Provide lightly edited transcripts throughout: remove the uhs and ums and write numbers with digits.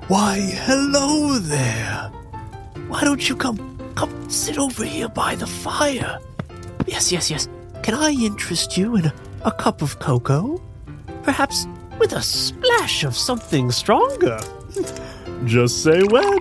Why, hello there. Why don't you come sit over here by the fire? Yes. Can I interest you in a cup of cocoa? Perhaps with a splash of something stronger. Just say when.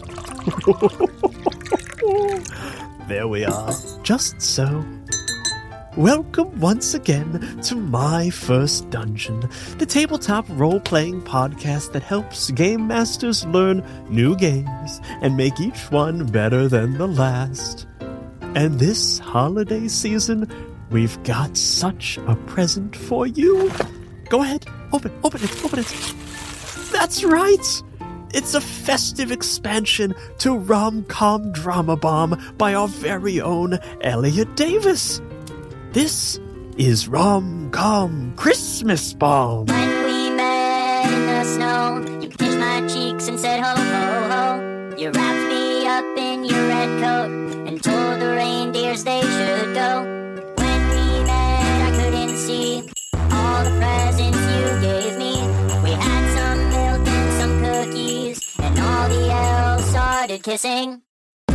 There we are. Just so. Welcome once again to My First Dungeon, the tabletop role-playing podcast that helps game masters learn new games and make each one better than the last. And this holiday season, we've got such a present for you. Go ahead, open it. That's right! It's a festive expansion to Rom-Com Drama Bomb by our very own Elliot Davis. This is Rom-Com Christmas Bomb. When we met in the snow, you kissed my cheeks and said ho, ho, ho. You wrapped me up in your red coat and told the reindeers they should go. When we met, I couldn't see all the presents you gave me. We had some milk and some cookies, and all the elves started kissing.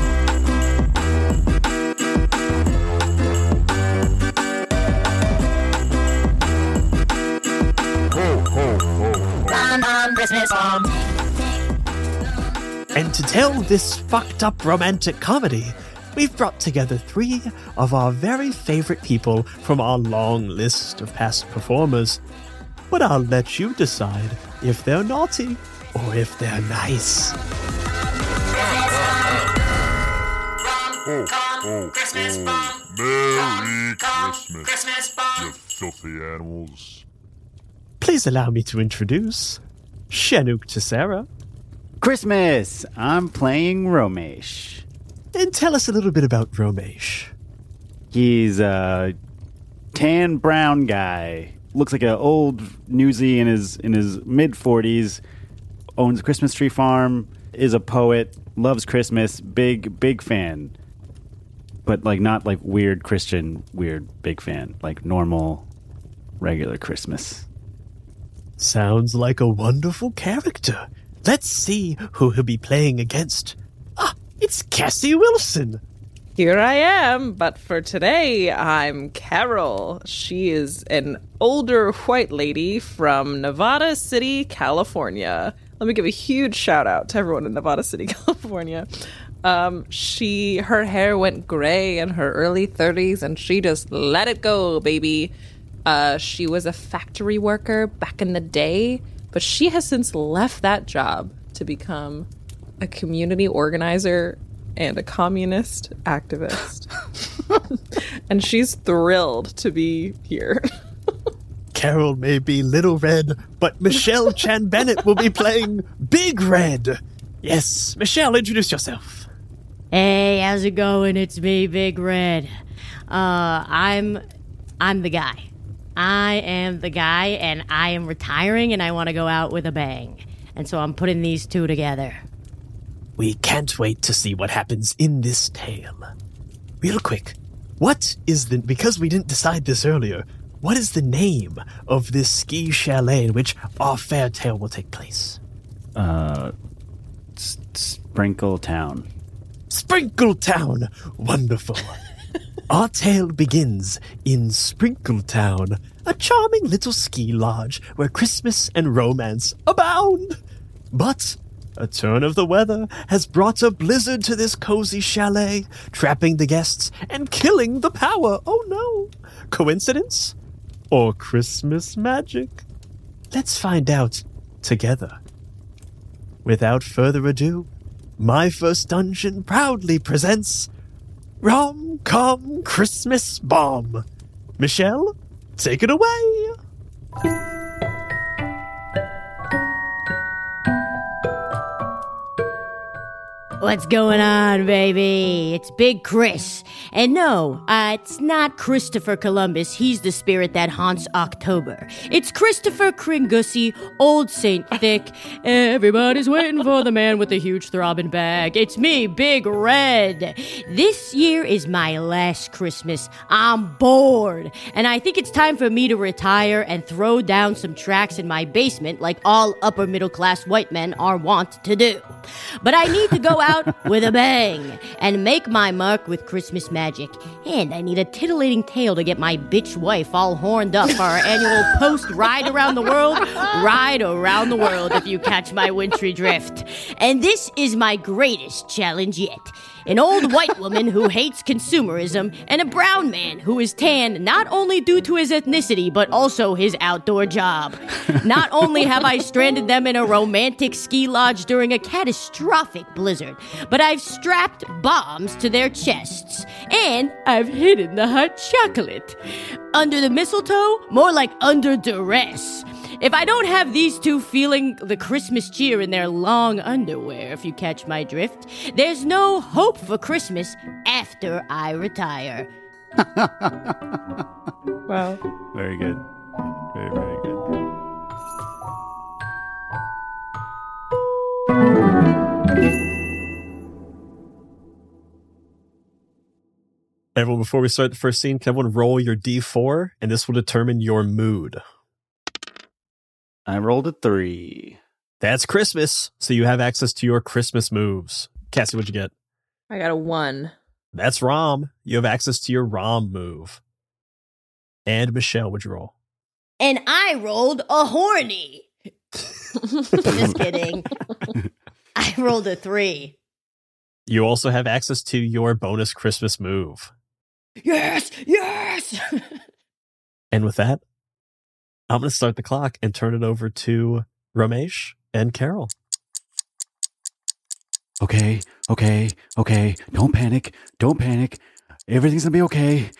Christmas bomb. And to tell this fucked up romantic comedy, we've brought together 3 of our very favorite people from our long list of past performers. But I'll let you decide if they're naughty or if they're nice. Christmas bomb. Merry Christmas bomb. You filthy animals. Please allow me to introduce Shanuk Tessera. Christmas! I'm playing Romesh. And tell us a little bit about Romesh. He's a tan brown guy. Looks like an old newsie in his mid-40s. Owns a Christmas tree farm. Is a poet. Loves Christmas. Big fan. But not weird Christian, weird big fan. Like normal, regular Christmas. Sounds like a wonderful character. Let's see who he'll be playing against. It's Cassie Wilson. Here I am, but for today, I'm Carol. She is an older white lady from Nevada City, California. Let me give a huge shout out to everyone in Nevada City, California. Her hair went gray in her early 30s, and she just let it go, baby. She was a factory worker back in the day, but she has since left that job to become a community organizer and a communist activist. And she's thrilled to be here. Carol may be Little Red, but Michelle Chan Bennett will be playing Big Red. Yes, Michelle, introduce yourself. Hey, how's it going? It's me, Big Red. I'm the guy. I am the guy, and I am retiring, and I want to go out with a bang. And so I'm putting these 2 together. We can't wait to see what happens in this tale. Real quick, because we didn't decide this earlier, what is the name of this ski chalet in which our fair tale will take place? Sprinkle Town. Sprinkle Town! Wonderful. Our tale begins in Sprinkle Town, a charming little ski lodge where Christmas and romance abound. But a turn of the weather has brought a blizzard to this cozy chalet, trapping the guests and killing the power. Oh no! Coincidence? Or Christmas magic? Let's find out together. Without further ado, My First Dungeon proudly presents Rom-Com Christmas Bomb. Michelle, take it away. What's going on, baby? It's Big Chris. And no, it's not Christopher Columbus. He's the spirit that haunts October. It's Christopher Kringussy, Old Saint Thick. Everybody's waiting for the man with the huge throbbing bag. It's me, Big Red. This year is my last Christmas. I'm bored. And I think it's time for me to retire and throw down some tracks in my basement like all upper middle class white men are wont to do. But I need to go out with a bang and make my mark with Christmas magic. And I need a titillating tale to get my bitch wife all horned up for our annual post ride around the world. Ride around the world, if you catch my wintry drift. And this is my greatest challenge yet. An old white woman who hates consumerism, and a brown man who is tan not only due to his ethnicity, but also his outdoor job. Not only have I stranded them in a romantic ski lodge during a catastrophic blizzard, but I've strapped bombs to their chests, and I've hidden the hot chocolate. Under the mistletoe? More like under duress. If I don't have these two feeling the Christmas cheer in their long underwear, if you catch my drift, there's no hope for Christmas after I retire. Wow. Very good. Very, very good. Everyone, before we start the first scene, can everyone roll your D4, and this will determine your mood. I rolled a 3. That's Christmas, so you have access to your Christmas moves. Cassie, what'd you get? I got a 1. That's Rom. You have access to your Rom move. And Michelle, what'd you roll? And I rolled a horny. Just kidding. I rolled a 3. You also have access to your bonus Christmas move. Yes! Yes! And with that, I'm going to start the clock and turn it over to Ramesh and Carol. Okay. Don't panic. Everything's gonna be okay.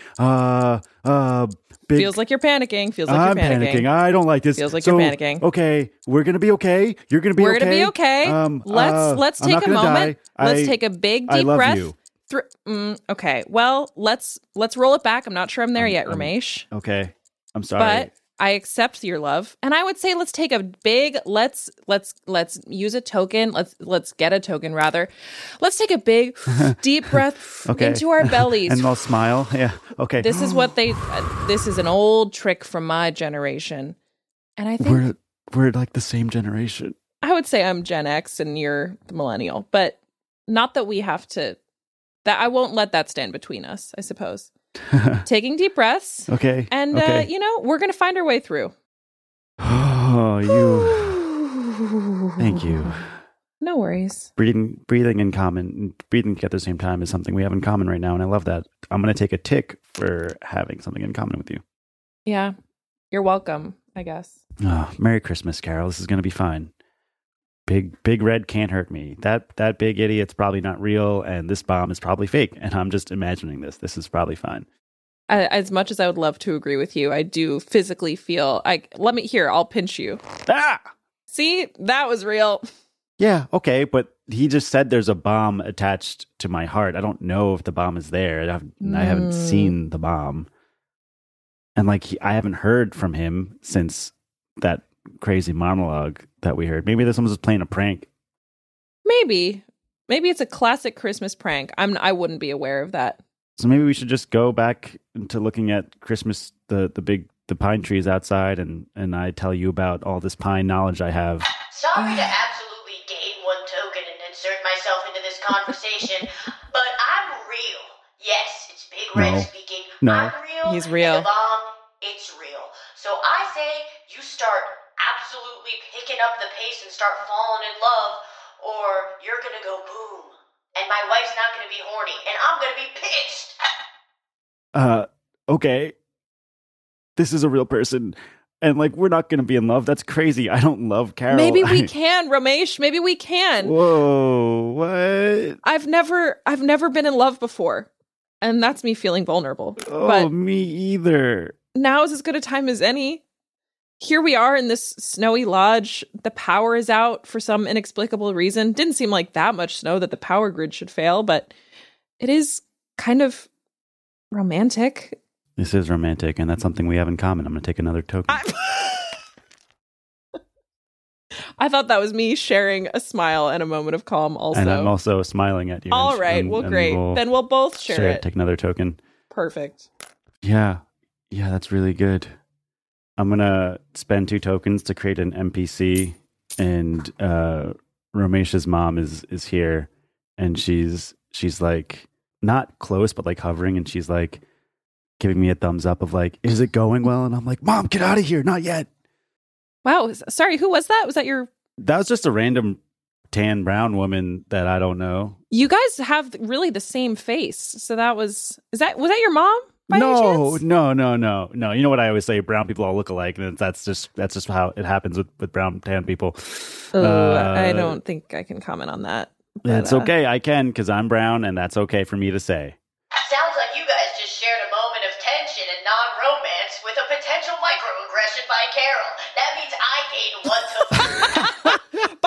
Feels like you're panicking. I'm panicking. I don't like this. Feels like you're panicking. Okay, we're gonna be okay. You're gonna be okay. We're gonna be okay. Let's take a moment. Let's take a big deep breath. You. Okay. Well, let's roll it back. I'm not sure I'm there yet, Ramesh. Okay. I'm sorry. But I accept your love, and I would say let's take a big let's use a token. Let's get a token rather. Let's take a big deep breath into our bellies, and I'll smile. Yeah. Okay. This is what this is an old trick from my generation, and I think we're like the same generation. I would say I'm Gen X and you're the millennial, but not that we have to. That I won't let that stand between us. I suppose. Taking deep breaths. Okay. And, we're going to find our way through. Oh, you. Thank you. No worries. Breathing in common, breathing at the same time is something we have in common right now. And I love that. I'm going to take a tick for having something in common with you. Yeah. You're welcome, I guess. Oh, Merry Christmas, Carol. This is going to be fine. Big Red can't hurt me. That big idiot's probably not real, and this bomb is probably fake. And I'm just imagining this. This is probably fine. As much as I would love to agree with you, I do physically feel I'll pinch you. Ah! See, that was real. Yeah, okay, but he just said there's a bomb attached to my heart. I don't know if the bomb is there. I haven't seen the bomb, and I haven't heard from him since that crazy monologue that we heard. Maybe this one was just playing a prank. Maybe it's a classic Christmas prank. I wouldn't be aware of that. So maybe we should just go back into looking at Christmas, the pine trees outside, and I tell you about all this pine knowledge I have. Sorry to absolutely gain one token and insert myself into this conversation, but I'm real. Yes, it's Big Red speaking. No. I'm real. He's real. And the bomb, it's real. So I say you start absolutely picking up the pace and start falling in love, or you're gonna go boom. And my wife's not gonna be horny, and I'm gonna be pissed. Okay. This is a real person, and we're not gonna be in love. That's crazy. I don't love Carol. Maybe we can, Ramesh. Maybe we can. Whoa, what? I've never been in love before, and that's me feeling vulnerable. Oh, but me either. now is as good a time as any. here we are in this snowy lodge. The power is out for some inexplicable reason. Didn't seem like that much snow that the power grid should fail, but it is kind of romantic. This is romantic, and that's something we have in common. I'm going to take another token. I thought that was me sharing a smile and a moment of calm also. And I'm also smiling at you. All right, well, great. Then we'll both share it. Take another token. Perfect. Yeah, that's really good. I'm going to spend 2 tokens to create an NPC, and Ramesh's mom is here, and she's like not close, but like hovering, and she's like giving me a thumbs up of like, is it going well? And I'm like, Mom, get out of here. Not yet. Wow. Sorry, who was that? Was that your... That was just a random tan brown woman that I don't know. You guys have really the same face. So that was... Was that your mom? By any chance? No. You know what I always say? Brown people all look alike, and that's just how it happens with brown tan people. I don't think I can comment on that. It's okay. I can, because I'm brown, and that's okay for me to say. Sounds like you guys just shared a moment of tension and non-romance with a potential microaggression by Carol. That means I gained 1 token.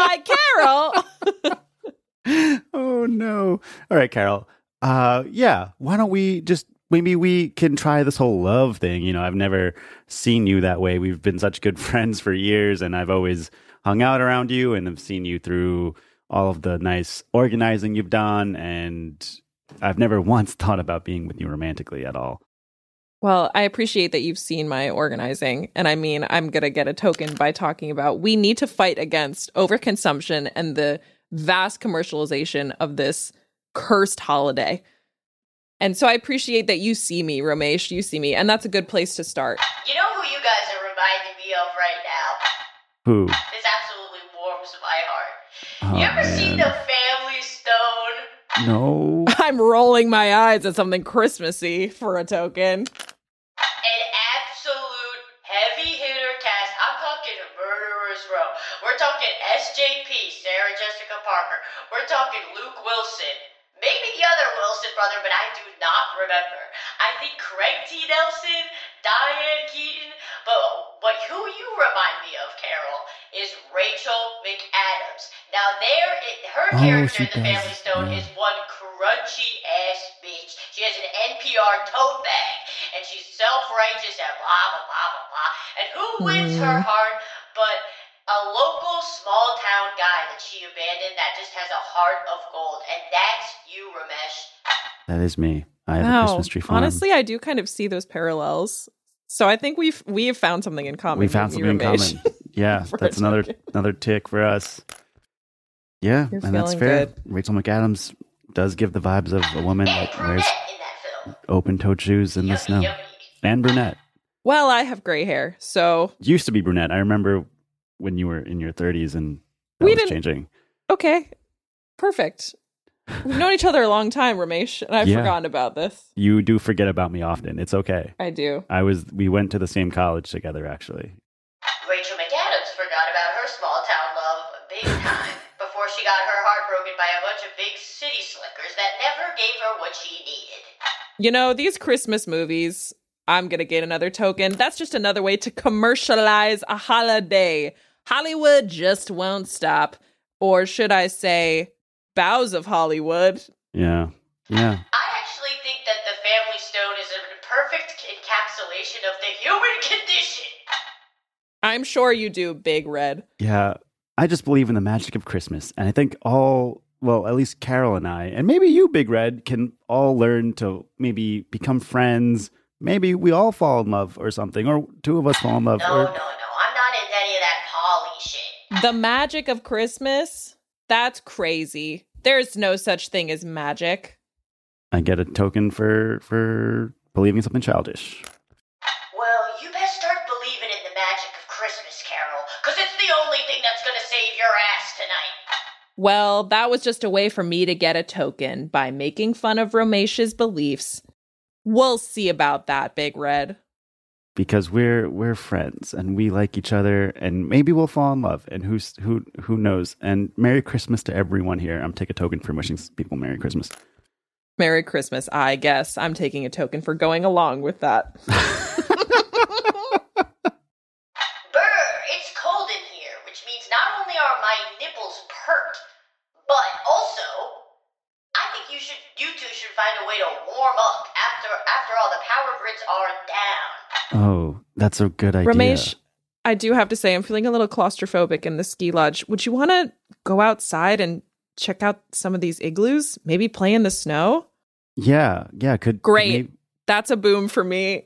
By Carol! Oh, no. All right, Carol. Yeah, why don't we just... Maybe we can try this whole love thing. You know, I've never seen you that way. We've been such good friends for years, and I've always hung out around you and have seen you through all of the nice organizing you've done, and I've never once thought about being with you romantically at all. Well, I appreciate that you've seen my organizing. And I mean, I'm going to get a token by talking about we need to fight against overconsumption and the vast commercialization of this cursed holiday. And so I appreciate that you see me, Ramesh. You see me. And that's a good place to start. You know who you guys are reminding me of right now? Who? This absolutely warms my heart. Oh, You ever man. seen The Family Stone? No. I'm rolling my eyes at something Christmassy for a token. An absolute heavy hitter cast. I'm talking Murderer's Row. We're talking SJP, Sarah Jessica Parker. We're talking Luke Wilson. Maybe the other Wilson brother, but I do not remember. I think Craig T. Nelson, Diane Keaton, but who you remind me of, Carol, is Rachel McAdams. Now her character in The Family Stone is one crunchy ass bitch. She has an NPR tote bag, and she's self-righteous and blah blah blah blah blah. And who wins her heart but a local small town guy that she abandoned that just has a heart of gold, and that's you, Ramesh. That is me. I have a Christmas tree farm. Honestly, I do kind of see those parallels. So I think we have found something in common. We found something in common. Yeah, that's another tick for us. Yeah, You're and that's feeling fair. good. Rachel McAdams does give the vibes of a woman And that wears brunette in that film. open-toed shoes in the snow. Yuppie. And brunette. Well, I have gray hair, so Used to be brunette. I remember when you were in your 30s and that We was didn't- changing. okay. Perfect. We've known each other a long time, Ramesh, and I've Yeah. forgotten about this. You do forget about me often. It's okay. I do. We went to the same college together, actually. Rachel McAdams forgot about her small town love big time before she got her heart broken by a bunch of big city slickers that never gave her what she needed. You know, these Christmas movies, I'm going to get another token. That's just another way to commercialize a holiday. Hollywood just won't stop. Or should I say, boughs of Hollywood. Yeah. I actually think that The Family Stone is a perfect encapsulation of the human condition. I'm sure you do, Big Red. Yeah. I just believe in the magic of Christmas. And I think at least Carol and I, and maybe you, Big Red, can all learn to maybe become friends. Maybe we all fall in love or something, or 2 of us fall in love. No, I'm not into any of that poly shit. The magic of Christmas? That's crazy. There's no such thing as magic. I get a token for believing something childish. Well, you best start believing in the magic of Christmas, Carol, because it's the only thing that's going to save your ass tonight. Well, that was just a way for me to get a token by making fun of Ramesh's beliefs. We'll see about that, Big Red. Because we're friends and we like each other, and maybe we'll fall in love, and who knows. And Merry Christmas to everyone here. I'm taking a token for wishing people Merry Christmas. Merry Christmas, I guess. I'm taking a token for going along with that. Burn it's cold in here, which means not only are my nipples perked, but also, I think you two should find a way to warm up after all the power grids are down. Oh, that's a good idea. Ramesh, I do have to say, I'm feeling a little claustrophobic in the ski lodge. Would you want to go outside and check out some of these igloos? Maybe play in the snow? Yeah. Great. That's a boom for me.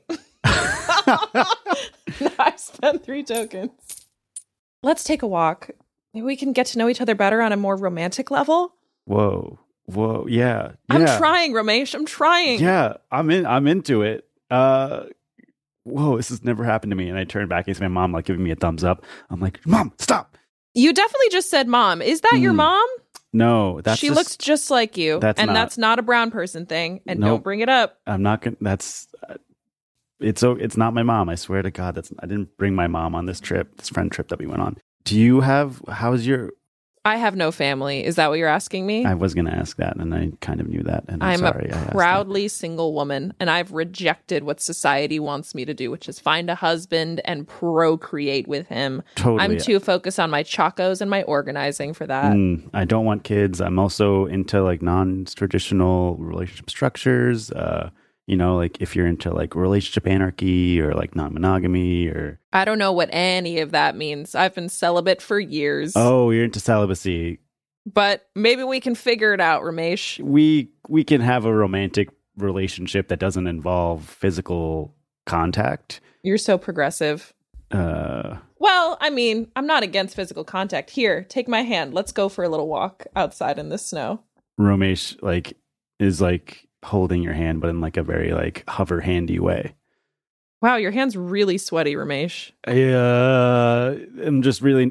I spent 3 tokens. Let's take a walk. Maybe we can get to know each other better on a more romantic level. Whoa, yeah. I'm trying, Ramesh. I'm trying. Yeah, I'm into it. Whoa, this has never happened to me. And I turn back and see my mom like giving me a thumbs up. I'm like, Mom, stop. You definitely just said mom. Is that your mom? No, she looks just like you. That's not a brown person thing. And Nope. don't bring it up. I'm not gonna. That's it's not my mom. I swear to God, I didn't bring my mom on this friend trip that we went on. How's your? I have no family. Is that what you're asking me? I was going to ask that, and I kind of knew that. And I'm sorry. a proudly single woman, and I've rejected what society wants me to do, which is find a husband and procreate with him. Totally. I'm too focused on my chacos and my organizing for that. I don't want kids. I'm also into like non-traditional relationship structures. Like if you're into like relationship anarchy or like non-monogamy or... I don't know what any of that means. I've been celibate for years. Oh, you're into celibacy. But maybe we can figure it out, Ramesh. We can have a romantic relationship that doesn't involve physical contact. You're so progressive. Well, I mean, I'm not against physical contact. Here, take my hand. Let's go for a little walk outside in the snow. Ramesh is holding your hand, but in like a very like hover handy way. Wow, your hand's really sweaty, Ramesh. I'm just really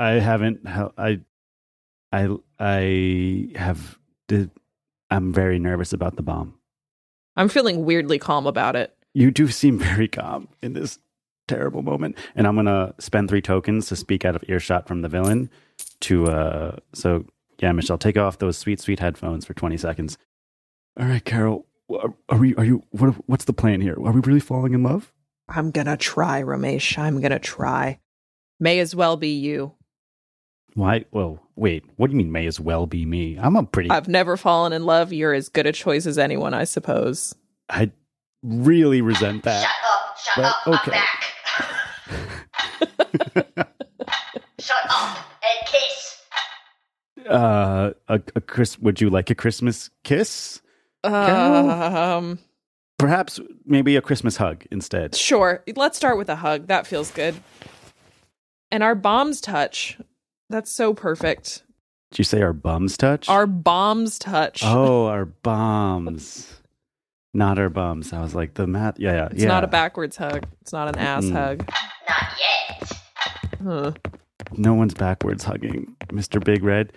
I'm very nervous about the bomb. I'm feeling weirdly calm about it. You do seem very calm in this terrible moment, and I'm gonna spend 3 tokens to speak out of earshot from the villain Michelle, take off those sweet headphones for 20 seconds. All right, Carol, what's the plan here? Are we really falling in love? I'm gonna try, Ramesh. I'm gonna try. May as well be you. Why? Well, wait, what do you mean may as well be me? I've never fallen in love. You're as good a choice as anyone, I suppose. I really resent that. Shut up, okay. I'm back. Shut up and kiss. Would you like a Christmas kiss? Perhaps maybe a Christmas hug instead. Sure. Let's start with a hug. That feels good. And our bombs touch. That's so perfect. Did you say our bums touch? Our bombs touch. Oh, our bombs. Not our bums. I was like, the math. Yeah. It's not a backwards hug. It's not an ass hug. Not yet. Huh. No one's backwards hugging. Mr. Big Red.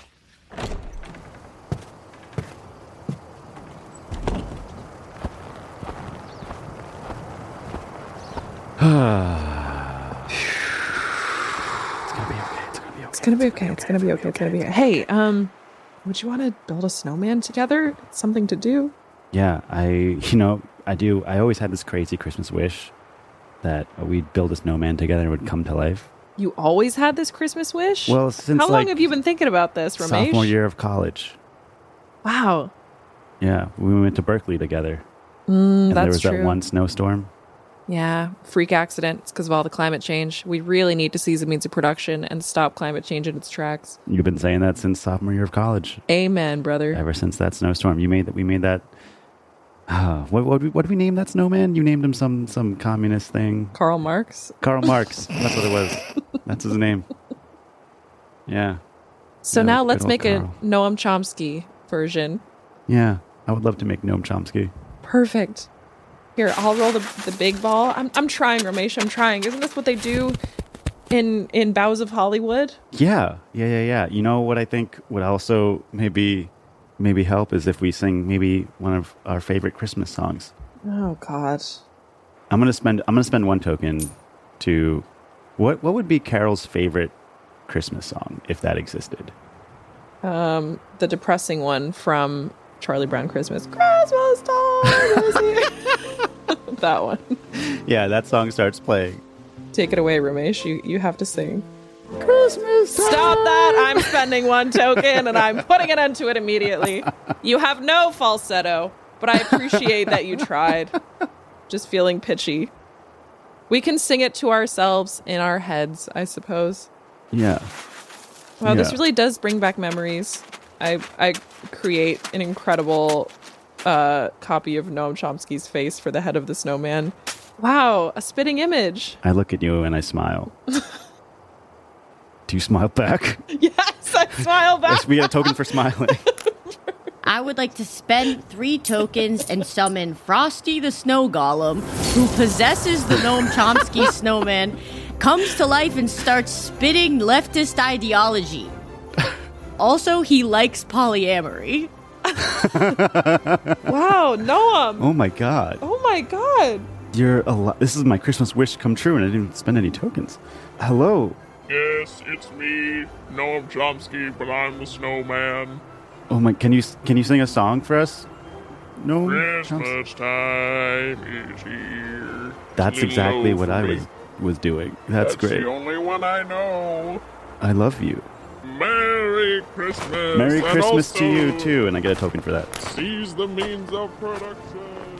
It's gonna be okay. Hey, would you want to build a snowman together? It's something to do. Yeah, I do. I always had this crazy Christmas wish that we'd build a snowman together and it would come to life. You always had this Christmas wish? Well, since how long have you been thinking about this, Ramesh? Sophomore year of college. Wow. Yeah, we went to Berkeley together. And there was true. that one snowstorm. Yeah, freak accident. It's because of all the climate change. We really need to seize the means of production and stop climate change in its tracks. You've been saying that since sophomore year of college. Amen, brother. Ever since that snowstorm, we made that. What did we name that snowman? You named him some communist thing. Karl Marx. Karl Marx. That's what it was. That's his name. Yeah. So Yeah, now good let's old make Karl. a Noam Chomsky version. Yeah, I would love to make Noam Chomsky. Perfect. Here, I'll roll the big ball. I'm trying, Ramesh. I'm trying. Isn't this what they do in Boughs of Hollywood? Yeah. You know what I think would also maybe help is if we sing maybe one of our favorite Christmas songs. Oh God. I'm gonna spend 1 token to what would be Carol's favorite Christmas song if that existed? The depressing one from Charlie Brown Christmas. Christmas time is here. That one. Yeah, that song starts playing. Take it away, Ramesh. You have to sing. Christmas time! Stop that! I'm spending 1 token and I'm putting an end to it immediately. You have no falsetto, but I appreciate that you tried. Just feeling pitchy. We can sing it to ourselves in our heads, I suppose. Yeah. Wow, this Yeah. really does bring back memories. I create an incredible copy of Noam Chomsky's face for the head of the snowman. Wow, a spitting image. I look at you and I smile. Do you smile back? Yes, I smile back. Yes, we get a token for smiling. I would like to spend 3 tokens and summon Frosty the Snow Golem, who possesses the Noam Chomsky snowman, comes to life and starts spitting leftist ideology. Also, he likes polyamory. Wow, Noam. Oh my god. Oh my god. This is my Christmas wish come true and I didn't spend any tokens. Hello. Yes, it's me, Noam Chomsky, but I'm the snowman. Oh my, can you sing a song for us? No. Christmas time is here. That's Little exactly low what for I me. was doing. That's great. the only one I know. I love you. Merry Christmas. Merry and Christmas to you also too, and I get a token for that. Seize the means of production.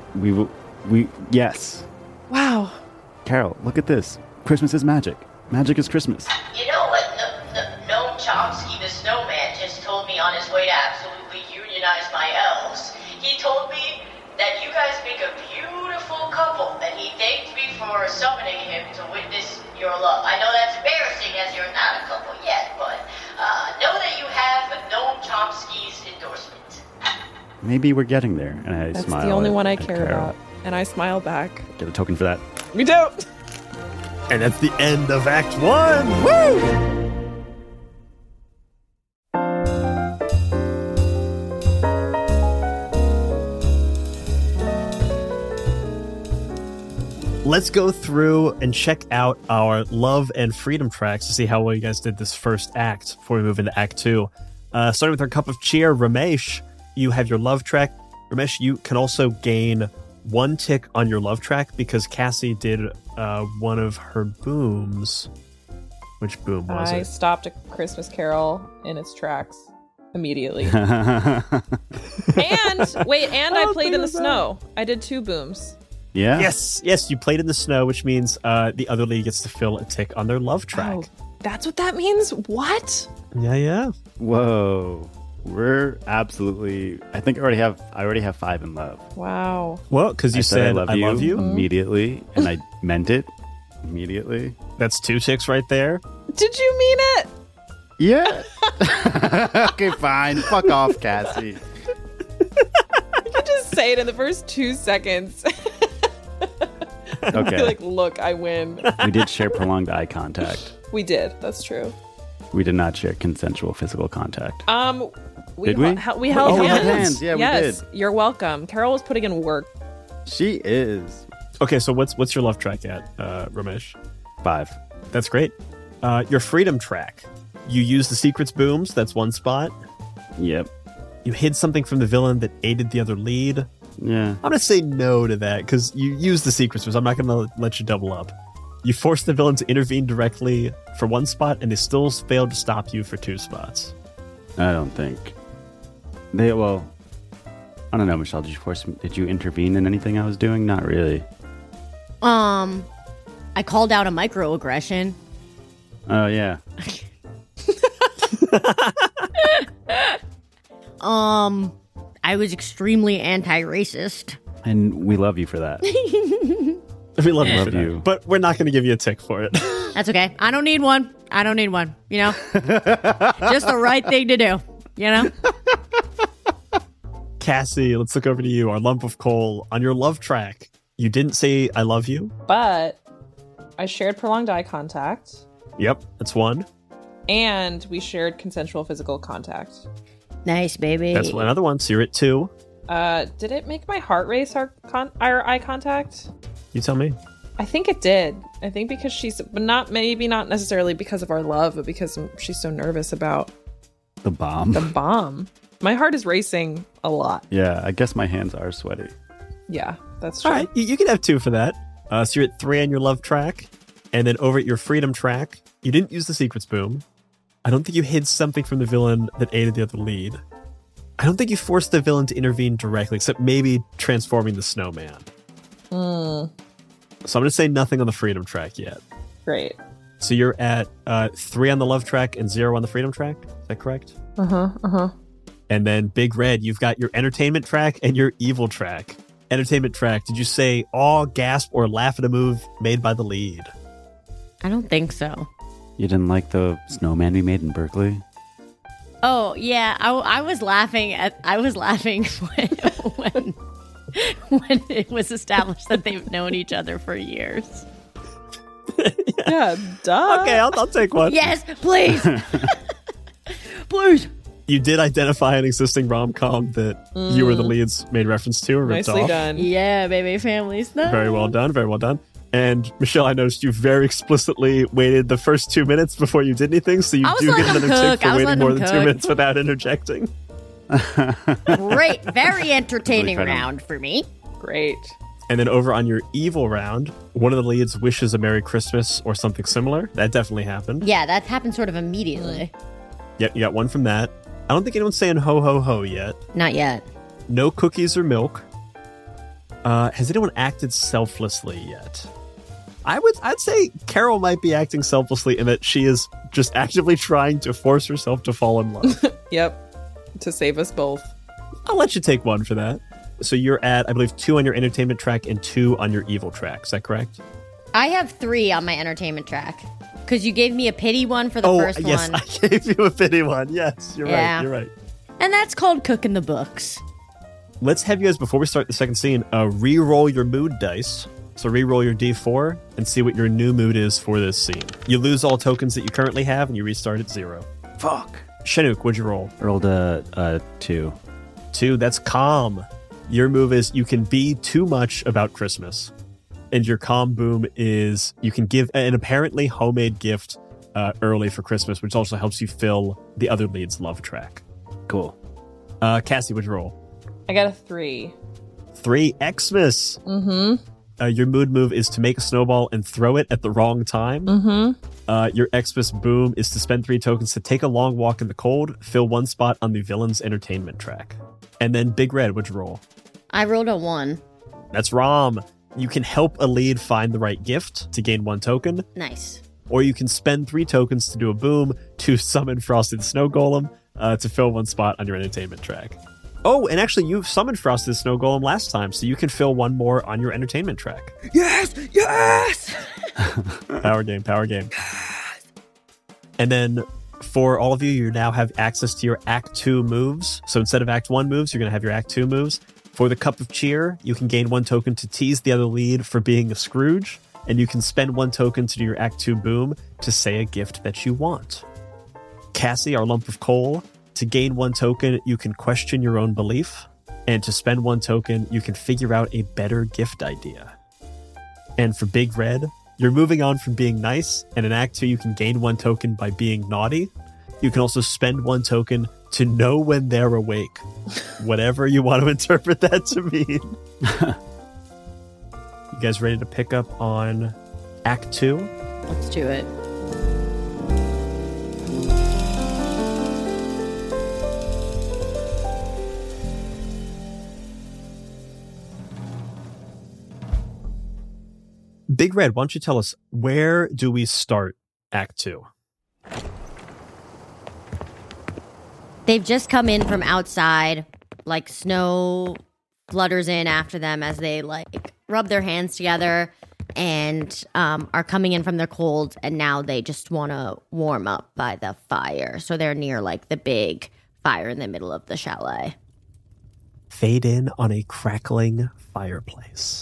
Yes. Wow. Carol, look at this. Christmas is magic. Magic is Christmas. You know what Noam Chomsky, the snowman, just told me on his way to absolutely unionize my elves? He told me that you guys make a beautiful couple, and he thanked me for summoning him to witness your love. I know that's embarrassing as you're not a couple yet, but know that you have Noam Chomsky's endorsement. Maybe we're getting there. And I That's smile. the only one I at care Carol. about. And I smile back. Get a token for that. We do. And that's the end of Act 1. Woo! Let's go through and check out our love and freedom tracks to see how well you guys did this first act before we move into Act 2. Starting with our cup of cheer, Ramesh, you have your love track. Ramesh, you can also gain 1 tick on your love track because Cassie did one of her booms. Which boom was I it? stopped a Christmas Carol in its tracks immediately. And I played in the snow. I did 2 booms. Yeah? Yes, you played in the snow, which means the other lead gets to fill a tick on their love track. Oh, that's what that means? What? Yeah. Whoa. We're absolutely... I already have 5 in love. Wow. Well, because you I said, I love you. immediately, and I meant it immediately. That's 2 ticks right there. Did you mean it? Yeah. Okay, fine. Fuck off, Cassie. You can just say it in the first 2 seconds. Okay. Be like, look, I win. We did share prolonged eye contact. We did. That's true. We did not share consensual physical contact. We Did we? we held Oh, we hands. held hands. Yeah, we yes, did. You're welcome. Carol was putting in work. She is. Okay, so what's your love track at, Ramesh? 5. That's great. Your freedom track. You use the secrets booms. That's 1 spot. Yep. You hid something from the villain that aided the other lead. Yeah. I'm going to say no to that because you used the secrets booms. I'm not going to let you double up. You forced the villain to intervene directly for 1 spot, and they still failed to stop you for 2 spots. I don't think. I don't know, Michelle. Did you intervene in anything I was doing? Not really. I called out a microaggression. Oh, yeah. I was extremely anti-racist. And we love you for that. We love Love you for that, you. but we're not going to give you a tick for it. That's okay. I don't need one. You know? Just the right thing to do. You know? Cassie, let's look over to you. Our lump of coal. On your love track, you didn't say I love you. But I shared prolonged eye contact, Yep, that's 1. and we shared consensual physical contact. Nice, baby. That's another 1. So you're at 2. Did it make my heart race our eye contact? You tell me. I think it did. I think because but not necessarily because of our love, but because she's so nervous about The bomb. the bomb. My heart is racing a lot. Yeah, I guess my hands are sweaty. Yeah, that's true. All right, you can have 2 for that. So you're at 3 on your love track. And then over at your freedom track, you didn't use the secrets boom. I don't think you hid something from the villain that aided the other lead. I don't think you forced the villain to intervene directly, except maybe transforming the snowman. So I'm going to say nothing on the freedom track yet. Great. So you're at 3 on the love track and 0 on the freedom track. Is that correct? And then Big Red, you've got your entertainment track and your evil track. Entertainment track, did you say awe, gasp, or laugh at a move made by the lead? I don't think so. You didn't like the snowman we made in Berkeley? Oh yeah, I was laughing when it was established that they've known each other for years. Yeah, duh. Okay, I'll take one. Yes, please, please. You did identify an existing rom-com that you were the leads made reference to or ripped Nicely off. done. Yeah, baby, family stuff. Very well done, very well done. And Michelle, I noticed you very explicitly waited the first 2 minutes before you did anything, so you I was do get letting another them tick cook. I for was waiting letting more them than 2 cook. minutes without interjecting. Great, very entertaining Really fun. round for me. Great. And then over on your evil round, one of the leads wishes a Merry Christmas or something similar. That definitely happened. Yeah, that happened sort of immediately. Yep, you got one from that. I don't think anyone's saying ho ho ho yet. Not yet. No cookies or milk. Has anyone acted selflessly yet? I'd say Carol might be acting selflessly in that she is just actively trying to force herself to fall in love. Yep. To save us both. I'll let you take one for that. So you're at, I believe, 2 on your entertainment track and 2 on your evil track. Is that correct? I have 3 on my entertainment track because you gave me a pity one for the first yes, one. I gave you a pity one. Yes, you're Yeah. right. You're right. And that's called cooking the books. Let's have you guys, before we start the second scene, re-roll your mood dice. So re-roll your D4 and see what your new mood is for this scene. You lose all tokens that you currently have and you restart at 0. Fuck. Chinook, what'd you roll? I rolled a 2. 2, that's calm. Your move is you can be too much about Christmas. And your calm boom is you can give an apparently homemade gift early for Christmas, which also helps you fill the other lead's love track. Cool. Cassie, what'd you roll? I got a 3. 3, Xmas. Your mood move is to make a snowball and throw it at the wrong time. Your Xmas boom is to spend 3 tokens to take a long walk in the cold, fill 1 spot on the villain's entertainment track. And then Big Red, what'd you roll? I rolled a 1. That's Rom. You can help a lead find the right gift to gain 1 token, Nice. or you can spend 3 tokens to do a boom to summon Frosty the Snow Golem to fill 1 spot on your entertainment track. Oh, and actually, you've summoned Frosty the Snow Golem last time, so you can fill 1 more on your entertainment track. Yes! Yes! Power game, power game. And then for all of you, you now have access to your Act 2 moves. So instead of Act 1 moves, you're going to have your Act 2 moves. For the Cup of Cheer, you can gain 1 token to tease the other lead for being a Scrooge, and you can spend 1 token to do your Act 2 boom to say a gift that you want. Cassie, our lump of coal, to gain 1 token, you can question your own belief, and to spend 1 token, you can figure out a better gift idea. And for Big Red, you're moving on from being nice, and in Act 2, you can gain 1 token by being naughty. You can also spend 1 token to know when they're awake. Whatever you want to interpret that to mean. You guys ready to pick up on Act 2? Let's do it. Big Red, why don't you tell us, where do we start Act 2? They've just come in from outside, like snow flutters in after them as they like rub their hands together and are coming in from their cold, and now they just want to warm up by the fire. So they're near like the big fire in the middle of the chalet. Fade in on a crackling fireplace.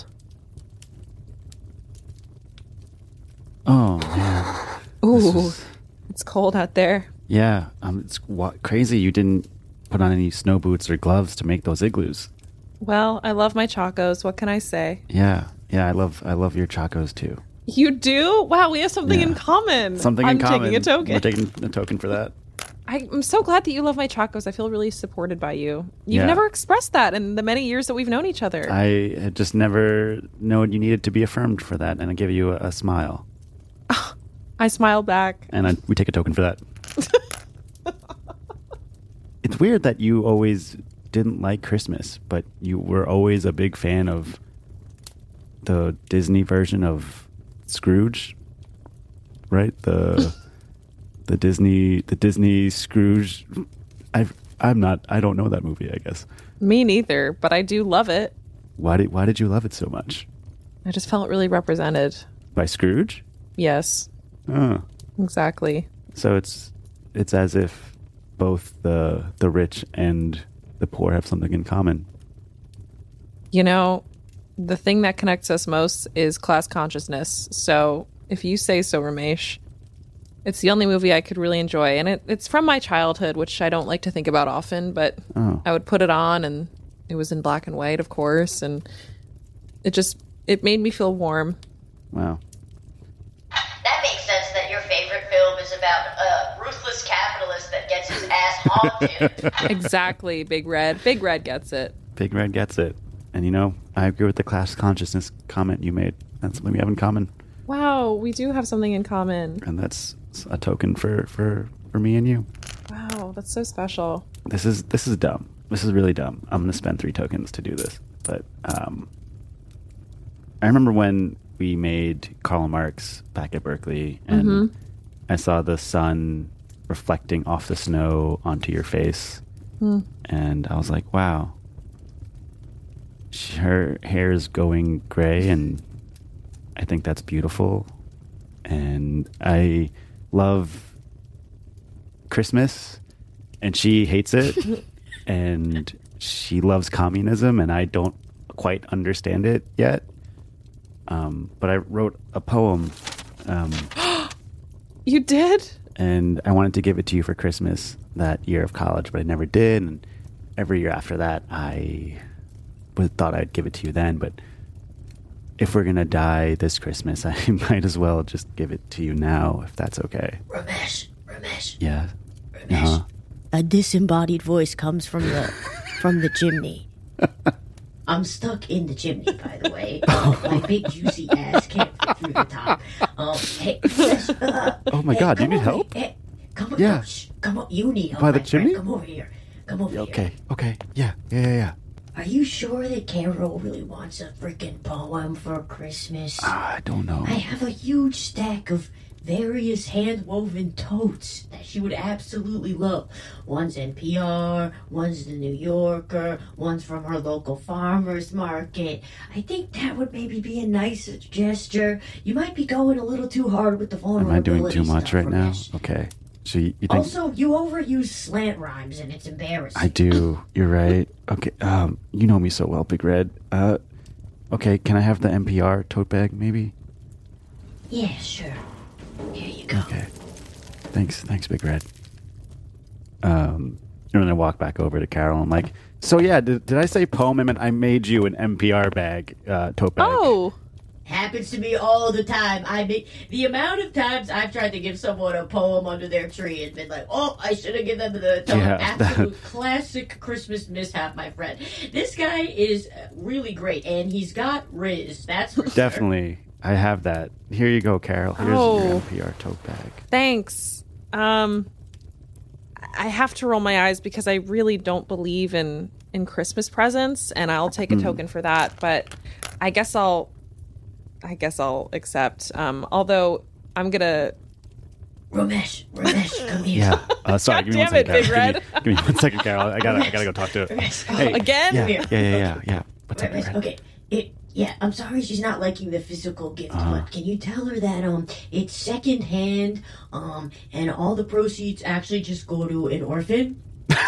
Oh, man. Ooh, it's cold out there. Yeah. It's crazy you didn't put on any snow boots or gloves to make those igloos. Well, I love my Chacos. What can I say? Yeah. Yeah, I love your Chacos too. You do? Wow, we have something in common. Something I'm in common. taking a token. We're taking a token for that. I'm so glad that you love my Chacos. I feel really supported by you. You've Yeah. never expressed that in the many years that we've known each other. I had just never known you needed to be affirmed for that, and I give you a smile. I smile back. And we take a token for that. It's weird that you always didn't like Christmas, but you were always a big fan of the Disney version of Scrooge, right? The Disney Scrooge. I don't know that movie, I guess. Me neither, but I do love it. Why did you love it so much? I just felt really represented. By Scrooge? Yes. Oh. Exactly. So it's as if both the rich and the poor have something in common. You know, the thing that connects us most is class consciousness. So if you say so, Ramesh, it's the only movie I could really enjoy. And it's from my childhood, which I don't like to think about often, but I would put it on and it was in black and white, of course. And it made me feel warm. Wow. That makes sense that your favorite film is about a ruthless capitalist that gets his ass haunted. Exactly, Big Red. Big Red gets it. Big Red gets it. And I agree with the class consciousness comment you made. That's something we have in common. Wow, we do have something in common. And that's a token for me and you. Wow, that's so special. This is dumb. This is really dumb. I'm going to spend 3 tokens to do this. But I remember when we made Karl Marx back at Berkeley, and I saw the sun reflecting off the snow onto your face. And I was like, wow. Her hair is going gray, and I think that's beautiful. And I love Christmas, and she hates it. And she loves communism, and I don't quite understand it yet. But I wrote a poem. You did? And I wanted to give it to you for Christmas that year of college, but I never did. And every year after that, I thought I'd give it to you then. But if we're going to die this Christmas, I might as well just give it to you now, if that's okay. Ramesh. Yeah. Ramesh. A disembodied voice comes from the chimney. I'm stuck in the chimney, by the way. My big juicy ass can't fit through the top. Hey, oh my God, you need help? Hey, come on, Yeah. come on. You need help. By the my friend. chimney? Come over here. Come over here. Okay. Yeah. Are you sure that Carol really wants a freaking poem for Christmas? I don't know. I have a huge stack of various hand-woven totes that she would absolutely love. One's NPR, one's the New Yorker, one's from her local farmer's market. I think that would maybe be a nice gesture. You might be going a little too hard with the vulnerability. Am I doing too much stuff, right now? Ramesh. Okay. So you think... Also, you overuse slant rhymes, and it's embarrassing. I do. You're right. Okay. You know me so well, Big Red. Okay, can I have the NPR tote bag, maybe? Yeah, sure. Here you go. Okay. Thanks, Big Red. And then I walk back over to Carol. I'm like, so yeah, did I say poem? I meant I made you an NPR bag, tote bag. Oh, Happens to me all the time. The amount of times I've tried to give someone a poem under their tree and been like, oh, I should have given them the Yeah. absolute classic Christmas mishap, my friend. This guy is really great, and he's got Riz. That's for sure. Definitely. I have that. Here you go, Carol. Here's your NPR tote bag. thanks. I have to roll my eyes because I really don't believe in Christmas presents, and I'll take a token for that. But I guess I'll accept. Although I'm gonna. Ramesh, come here. Yeah. Sorry. God give me one damn it, second, Big Carol. Red. Give me 1 second, Carol. I gotta go talk to her. Hey. Again? Yeah. What's up, Big Red? Okay. I'm sorry she's not liking the physical gift, but can you tell her that it's second hand, and all the proceeds actually just go to an orphan?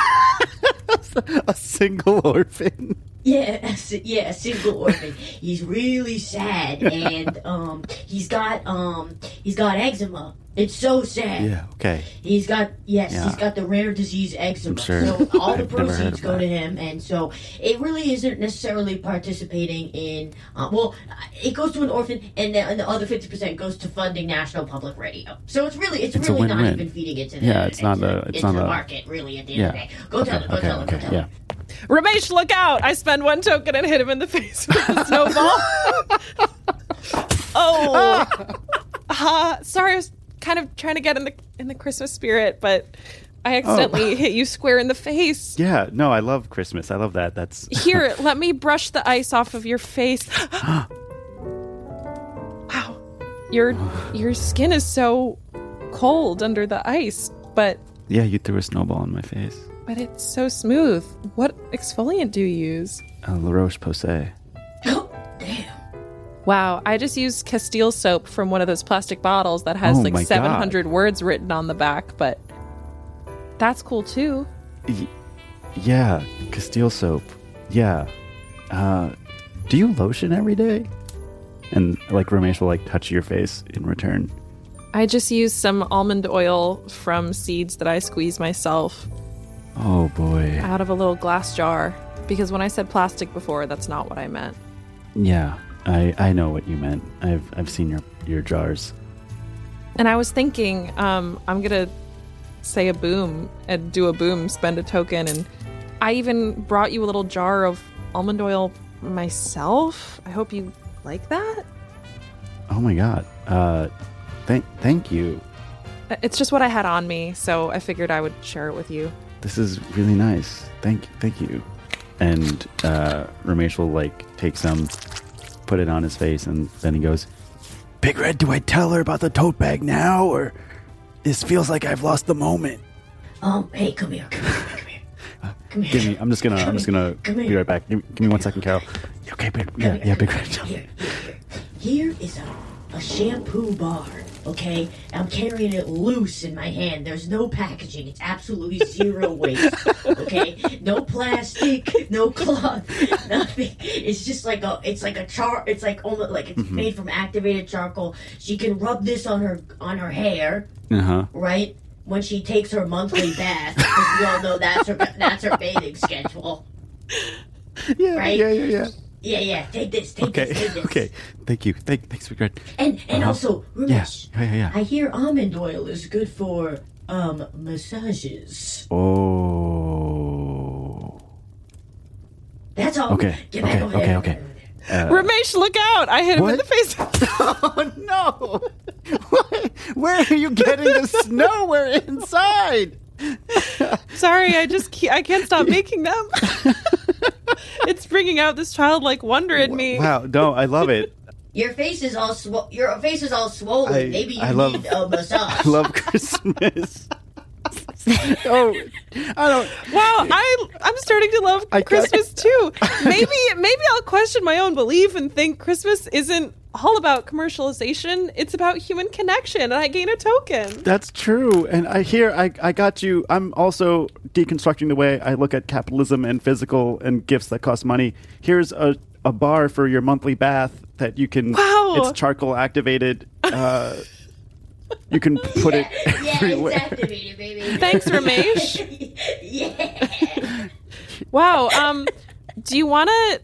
A single orphan. Yeah, a single orphan. He's really sad, and he's got eczema. It's so sad. Yeah. Okay. He's got the rare disease eczema. I'm sure. So all the I've never heard proceeds of go that. to him, and so it really isn't necessarily participating in. It goes to an orphan, and the other 50% goes to funding National Public Radio. So it's a really not win-win. even feeding into the It's not the market really at the end of the day. Go tell him. Go tell him. Yeah. Ramesh, look out! I spend 1 token and hit him in the face with a snowball. Oh! Sorry, I was kind of trying to get in the Christmas spirit, but I accidentally hit you square in the face. Yeah, no, I love Christmas. I love that. That's Here, let me brush the ice off of your face. Wow. Your skin is so cold under the ice, but Yeah, you threw a snowball in my face. it's so smooth. What exfoliant do you use? La Roche-Posay. Oh, damn. Wow, I just used Castile soap from one of those plastic bottles that has Oh like my 700 words written on the back, but that's cool too. Yeah, Castile soap. Yeah. Do you lotion every day? And like Ramesh will like touch your face in return. I just used some almond oil from seeds that I squeeze myself Oh boy. out of a little glass jar. Because when I said plastic before, that's not what I meant. Yeah, I know what you meant. I've seen your jars. And I was thinking, I'm gonna say a boom and do a boom, spend a token, and I even brought you a little jar of almond oil myself. I hope you like that. Oh my god. Thank you. It's just what I had on me, so I figured I would share it with you. This is really nice. Thank you. And Ramesh will like take some, put it on his face, and then he goes, Big Red, do I tell her about the tote bag now, or this feels like I've lost the moment? Hey, come here. Come here. Give me. I'm just gonna Come be here. right back. Give me 1 second, Carol. Okay, Big Red. Here is a shampoo bar, okay? I'm carrying it loose in my hand. There's no packaging. It's absolutely zero waste, okay? No plastic, no cloth, nothing. It's just like it's almost like it's made from activated charcoal. She can rub this on her hair, right? When she takes her monthly bath, because we all know that's her bathing schedule. Yeah, Right? yeah. Yeah, take this. Okay. Thank you. Thanks, Big Red. And also, Ramesh, Yeah. I hear almond oil is good for massages. Oh. That's all. Okay. Get back over there. Okay. Ramesh, look out! I hit him in what? the face. Oh no! Where are you getting the snow? We're inside. Sorry, I can't stop making them. It's bringing out this childlike wonder in me. Wow! No, I love it. Your face is all swollen. Maybe you love- need a massage. I love Christmas. Oh, I don't. Wow, I'm starting to love Christmas too. Maybe I'll question my own belief and think Christmas isn't all about commercialization. It's about human connection, and I gain a token. That's true. And I got you. I'm also deconstructing the way I look at capitalism and physical and gifts that cost money. Here's a bar for your monthly bath that you can. Wow. It's charcoal activated. You can put it everywhere. Yeah, it's activated, baby. Thanks, Ramesh. Yeah. Wow. Do you want to?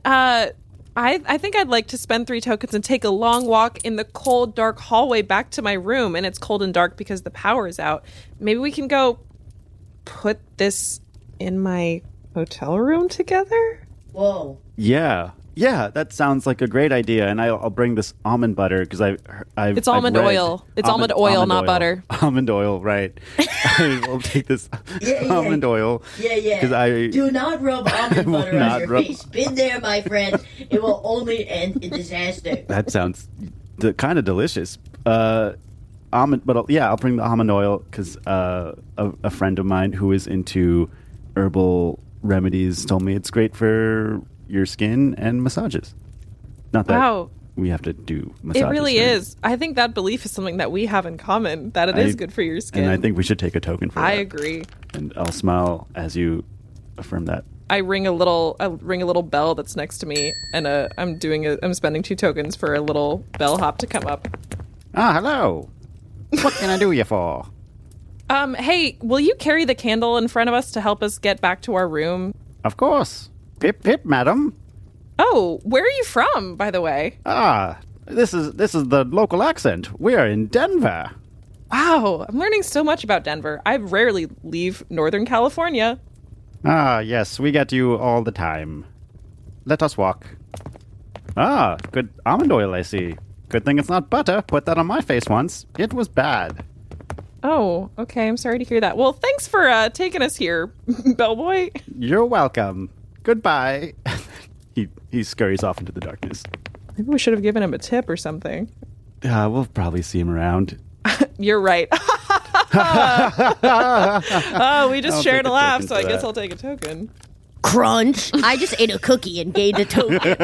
I think I'd like to spend 3 tokens and take a long walk in the cold, dark hallway back to my room. And it's cold and dark because the power is out. Maybe we can go put this in my hotel room together? Whoa. Yeah, that sounds like a great idea. And I'll bring this almond butter because It's almond oil. It's almond oil, not butter. Almond oil, right? I will take this almond oil. Yeah. 'Cause I Do not rub almond will butter not on your rub- face. Been there, my friend. It will only end in disaster. That sounds kind of delicious. Almond, but I'll bring the almond oil because a friend of mine who is into herbal remedies told me it's great for your skin and massages. Not that Wow. we have to do massages. It really for you. is. I think that belief is something that we have in common, that it is good for your skin. And I think we should take a token for that. I agree. And I'll smile as you affirm that. I ring a little bell that's next to me, and I'm spending 2 tokens for a little bellhop to come up. Hello. What can I do you for? Hey, will you carry the candle in front of us to help us get back to our room? Of course. Pip, pip, madam. Oh, where are you from, by the way? This is the local accent. We're in Denver. Wow, I'm learning so much about Denver. I rarely leave Northern California. Yes, we get you all the time. Let us walk. Good almond oil, I see. Good thing it's not butter. Put that on my face once. It was bad. Oh, okay. I'm sorry to hear that. Well, thanks for taking us here, bellboy. You're welcome. Goodbye. He scurries off into the darkness. Maybe we should have given him a tip or something. We'll probably see him around. You're right. We just I'll shared take a a laugh, token so for I guess that. I'll take a token. Crunch. I just ate a cookie and gained a token.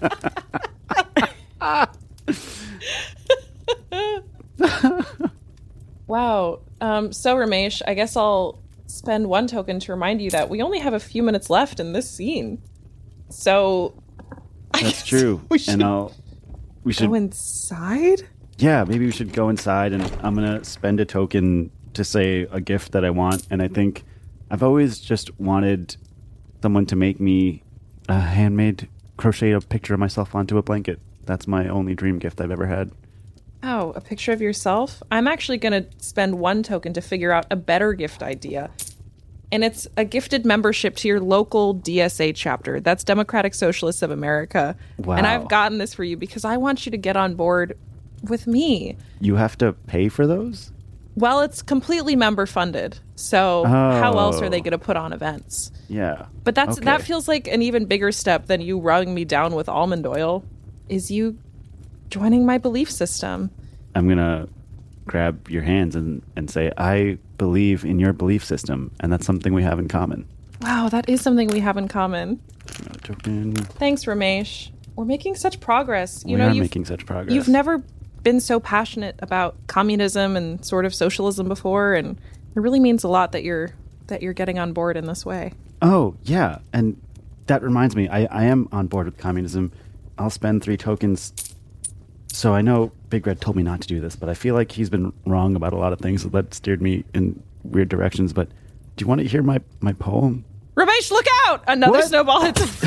Wow. So, Ramesh, I guess I'll spend one token to remind you that we only have a few minutes left in this scene. So, I That's guess true. We should We should go inside? Yeah, maybe we should go inside, and I'm going to spend a token to say a gift that I want. And I think I've always just wanted someone to make me a handmade crochet a picture of myself onto a blanket. That's my only dream gift I've ever had. Oh, a picture of yourself? I'm actually going to spend one token to figure out a better gift idea. And it's a gifted membership to your local DSA chapter. That's Democratic Socialists of America. Wow. And I've gotten this for you because I want you to get on board with me. You have to pay for those? Well, it's completely member funded. So how else are they Oh. going to put on events? Yeah. But that Okay. feels like an even bigger step than you rubbing me down with almond oil. Is you joining my belief system. I'm going to grab your hands and say, I believe in your belief system, and that's something we have in common. Wow, that is something we have in common. Another token. Thanks, Ramesh. We're making such progress. We are making such progress. You've never been so passionate about communism and sort of socialism before, and it really means a lot that you're getting on board in this way. Oh, yeah. And that reminds me, I am on board with communism. I'll spend 3 tokens. So I know Big Red told me not to do this, but I feel like he's been wrong about a lot of things that steered me in weird directions. But do you want to hear my poem? Ramesh, look out! Another What? snowball hits him.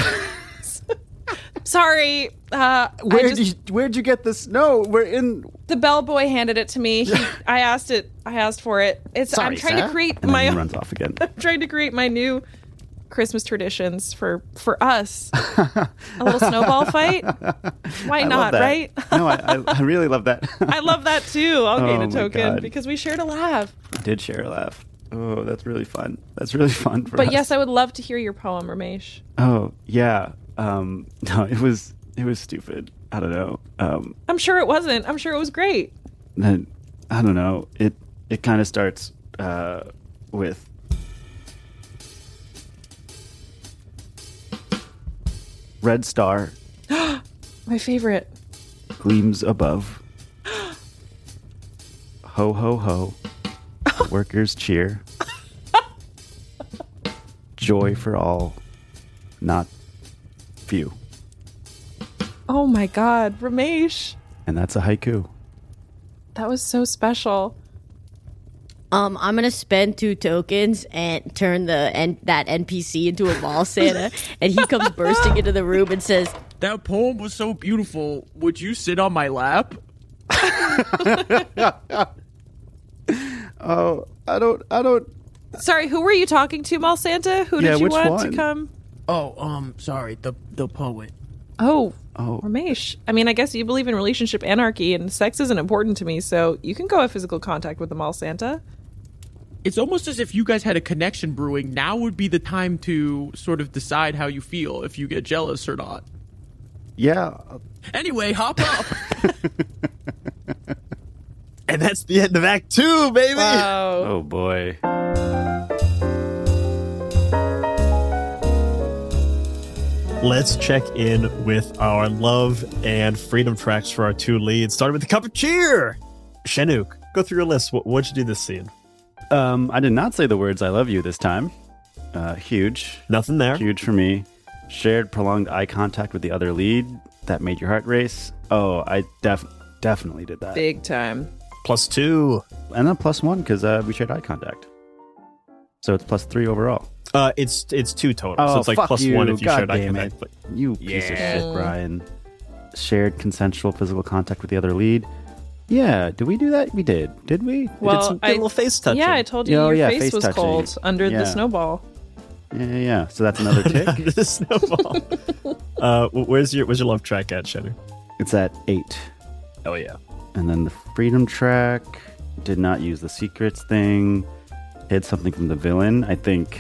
Sorry. Where'd you get this? No, we're in. The bellboy handed it to me. I asked for it. I'm trying to create And then he my runs off again. I'm trying to create my new Christmas traditions for us. A little snowball fight? Why I love not, that. right? No, I really love that. I love that too. I'll gain Oh a my token God. because we shared a laugh. We did share a laugh. Oh, that's really fun. That's really fun for But us. yes, I would love to hear your poem, Ramesh. Oh, yeah. No, it was stupid. I don't know. I'm sure it wasn't. I'm sure it was great. Then I don't know. It kind of starts with red star My favorite. gleams above. Ho ho ho. Workers cheer. Joy for all, not few. Oh my God, Ramesh. And that's a haiku. That was so special. I'm gonna spend 2 tokens and turn that NPC into a mall Santa, and he comes bursting into the room and says, That poem was so beautiful. Would you sit on my lap? Oh, I don't. Sorry, who were you talking to, Mall Santa? Who Yeah, did you which want one? to come? Oh, sorry, the poet. Oh, Oh. Ramesh. I mean, I guess you believe in relationship anarchy, and sex isn't important to me, so you can go have physical contact with the Mall Santa. It's almost as if you guys had a connection brewing. Now would be the time to sort of decide how you feel, if you get jealous or not. Yeah. Anyway, hop up. And that's the end of Act 2, baby! Wow. Oh boy. Let's check in with our love and freedom tracks for our 2 leads, starting with the Cup of Cheer! Shenuk, go through your list. What'd you do this scene? I did not say the words "I love you" this time. Huge. Nothing there. Huge for me. Shared prolonged eye contact with the other lead. That made your heart race. Oh, I definitely did that. Big time. +2. And then +1 because we shared eye contact. So it's +3 overall. It's 2 total, so it's like fuck +1 you. if you God shared eye damn contact. it. But You piece of Yeah. shit, Brian. Shared consensual physical contact with the other lead. Yeah, did we do that? We did. Did we? Well, did a little face touching. Yeah, I told you Oh, your yeah, face face was touching. cold under Yeah. the snowball. Yeah. So that's another tick. Under the snowball. Where's your love track at, Shenuk? It's at 8. Oh, yeah. And then the freedom track, did not use the secrets thing, hid something from the villain. I think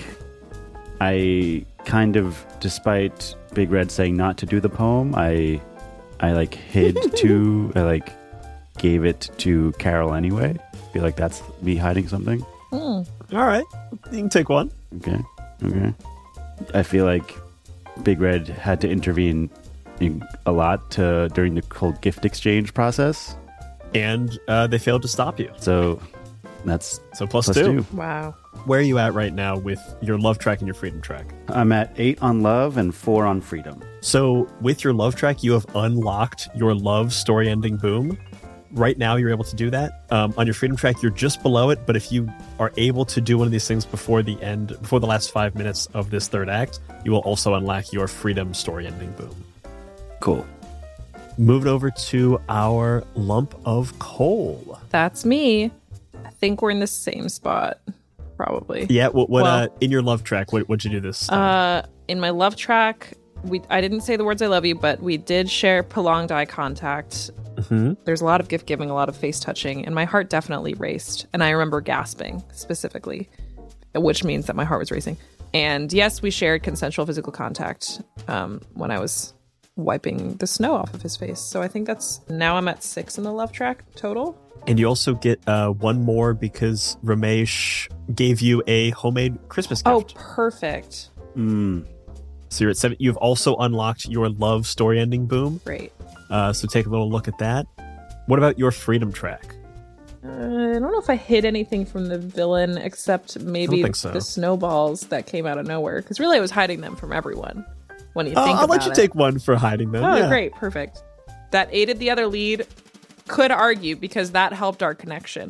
I kind of, despite Big Red saying not to do the poem, I like hid I gave it to Carol anyway. I feel like that's me hiding something. All right. You can take one. Okay. I feel like Big Red had to intervene a lot during the whole gift exchange process. And they failed to stop you. So that's plus two. Wow. Where are you at right now with your love track and your freedom track? I'm at 8 on love and 4 on freedom. So with your love track, you have unlocked your love story ending boom. Right now, you're able to do that. On your freedom track, you're just below it. But if you are able to do one of these things before the last 5 minutes of this third act, you will also unlock your freedom story ending boom. Cool. Moving over to our lump of coal. That's me. I think we're in the same spot, probably. Yeah. In your love track, what'd you do this time? In my love track, I didn't say the words "I love you," but we did share prolonged eye contact. Mm-hmm. There's a lot of gift giving, a lot of face touching, and my heart definitely raced. And I remember gasping specifically, which means that my heart was racing. And yes, we shared consensual physical contact when I was wiping the snow off of his face. So I think now I'm at 6 in the love track total. And you also get one more because Ramesh gave you a homemade Christmas gift. Oh, perfect. So you're at 7. You've also unlocked your love story ending boom. Great. So take a little look at that. What about your freedom track? I don't know if I hid anything from the villain except maybe the snowballs that came out of nowhere. Because really I was hiding them from everyone. When you think I'll about let you take one for hiding them. Oh, yeah. Great. Perfect. That aided the other lead. Could argue because that helped our connection.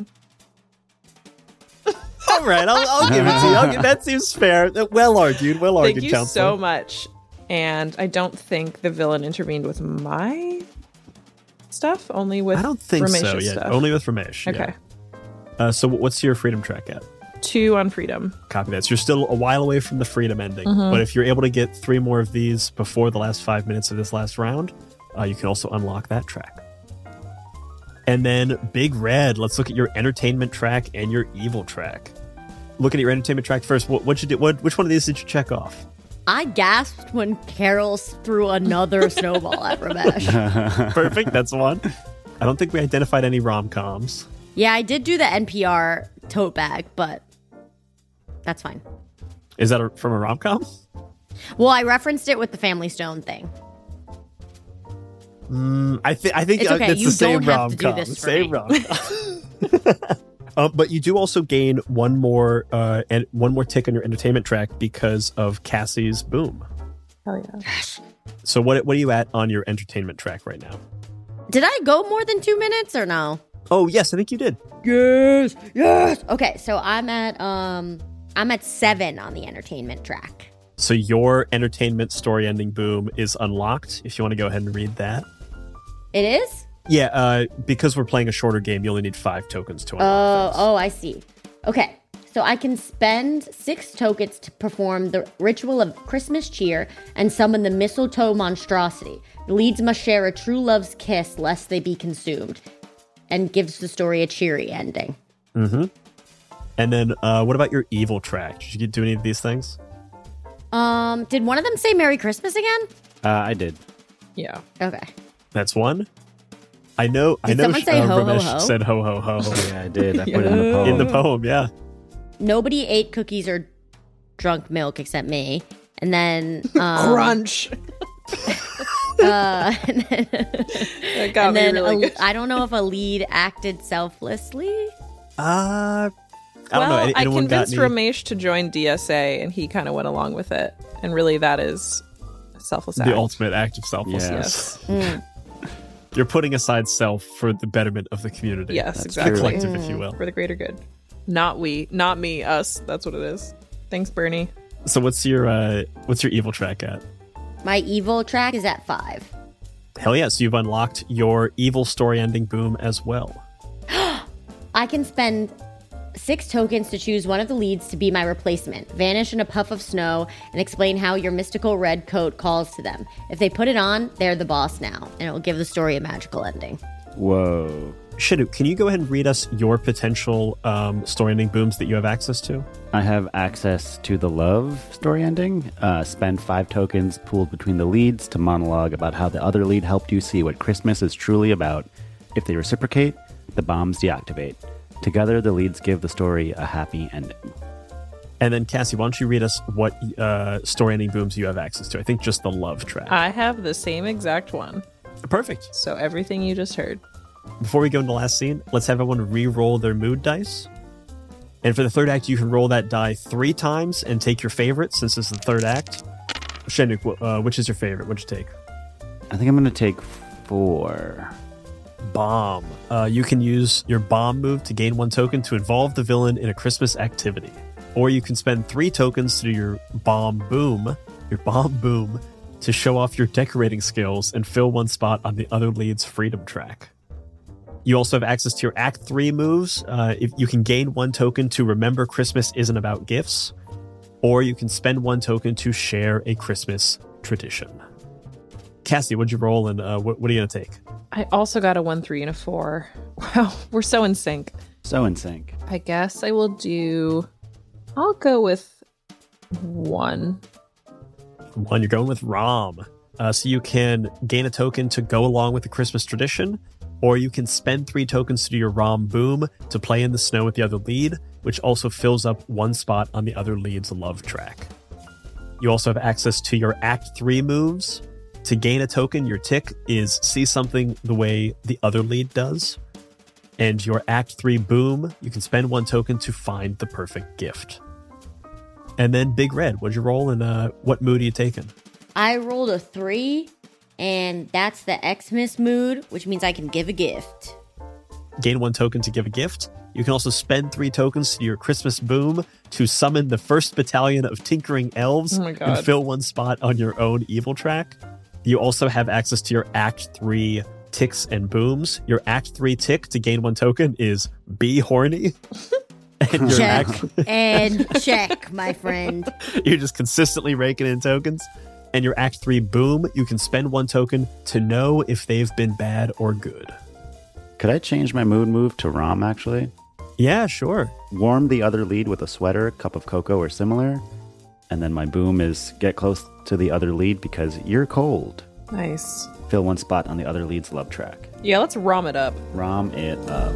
All right, I'll give it to you. That seems fair. Well argued. Thank you counselor. so much. And I don't think the villain intervened with my stuff. Only with I don't think Ramesh's so. Yeah, stuff. only with Ramesh. Okay. Yeah. So what's your freedom track at? 2 on freedom. Copy that. So you're still a while away from the freedom ending. Mm-hmm. But if you're able to get 3 more of these before the last 5 minutes of this last round, you can also unlock that track. And then Big Red, let's look at your entertainment track and your evil track. Looking at your entertainment track first, what'd you do? Which one of these did you check off? I gasped when Carol threw another snowball at Ramesh. Perfect, that's one. I don't think we identified any rom-coms. Yeah, I did do the NPR tote bag, but that's fine. Is that from a rom-com? Well, I referenced it with the Family Stone thing. I think it's okay. It's You the same don't have to do rom-com. this for Same me. rom-com. But you do also gain one more tick on your entertainment track because of Cassie's boom. Hell yeah. So what are you at on your entertainment track right now? Did I go more than 2 minutes or no? Oh yes, I think you did. Yes. Okay, so I'm at 7 on the entertainment track. So your entertainment story ending boom is unlocked. If you want to go ahead and read that. It is? Yeah, because we're playing a shorter game, you only need 5 tokens to unlock things. Oh, I see. Okay, so I can spend 6 tokens to perform the ritual of Christmas cheer and summon the mistletoe monstrosity. The leads must share a true love's kiss lest they be consumed, and gives the story a cheery ending. Mm-hmm. And then what about your evil track? Did you do any of these things? Did one of them say Merry Christmas again? I did. Yeah. Okay. That's one. I know. Did someone say ho, ho, Ramesh ho? said ho ho ho. Yeah, I did. I put it in the poem. In the poem, yeah. Nobody ate cookies or drunk milk except me. And then Crunch. That got me really good. I don't know if a lead acted selflessly. I don't know. I Anyone convinced got any? Ramesh to join DSA, and he kind of went along with it. And really, that is a selfless act. The ultimate act of selflessness. Yes. You're putting aside self for the betterment of the community. Yes, The exactly. collective, if you will. For the greater good. Not we, not me, us. That's what it is. Thanks, Bernie. So what's your evil track at? My evil track is at 5. Hell yeah! So you've unlocked your evil story ending boom as well. I can spend 6 tokens to choose one of the leads to be my replacement, vanish in a puff of snow, and explain how your mystical red coat calls to them. If they put it on, they're the boss now, and it will give the story a magical ending. Whoa. Shinook, can you go ahead and read us your potential story ending booms that you have access to? I have access to the love story ending. Spend 5 tokens pooled between the leads to monologue about how the other lead helped you see what Christmas is truly about. If they reciprocate, the bombs deactivate. Together, the leads give the story a happy ending. And then, Cassie, why don't you read us what story ending booms you have access to? I think just the love track. I have the same exact one. Perfect. So everything you just heard. Before we go into the last scene, let's have everyone re-roll their mood dice. And for the third act, you can roll that die 3 times and take your favorite, since it's the third act. Shinook, which is your favorite? What'd you take? I think I'm going to take 4. Bomb. You can use your bomb move to gain 1 token to involve the villain in a Christmas activity. Or you can spend 3 tokens to do your bomb boom to show off your decorating skills and fill 1 spot on the other lead's freedom track. You also have access to your Act 3 moves. If you can gain 1 token to remember Christmas isn't about gifts, or you can spend 1 token to share a Christmas tradition. Cassie, what'd you roll, and what are you going to take? I also got a 1, 3, and a 4. Wow, we're so in sync. So in sync. I guess I'll go with 1. 1, you're going with Rom. So you can gain a token to go along with the Christmas tradition, or you can spend 3 tokens to do your Rom Boom to play in the snow with the other lead, which also fills up 1 spot on the other lead's love track. You also have access to your Act 3 moves. To gain a token, your tick is see something the way the other lead does. And your Act 3 Boom, you can spend 1 token to find the perfect gift. And then Big Red, what'd you roll, and what mood are you taking? I rolled a 3, and that's the Xmas mood, which means I can give a gift. Gain 1 token to give a gift. You can also spend 3 tokens to your Christmas Boom to summon the 1st Battalion of Tinkering Elves and fill 1 spot on your own evil track. You also have access to your Act 3 ticks and booms. Your Act 3 tick to gain 1 token is Be Horny. And your Check and check, my friend. You're just consistently raking in tokens. And your Act 3 boom, you can spend 1 token to know if they've been bad or good. Could I change my mood move to Rom, actually? Yeah, sure. Warm the other lead with a sweater, cup of cocoa, or similar. And then my boom is get close to the other lead because you're cold. Nice. Fill 1 spot on the other lead's love track. Yeah, let's Rom it up. Rom it up.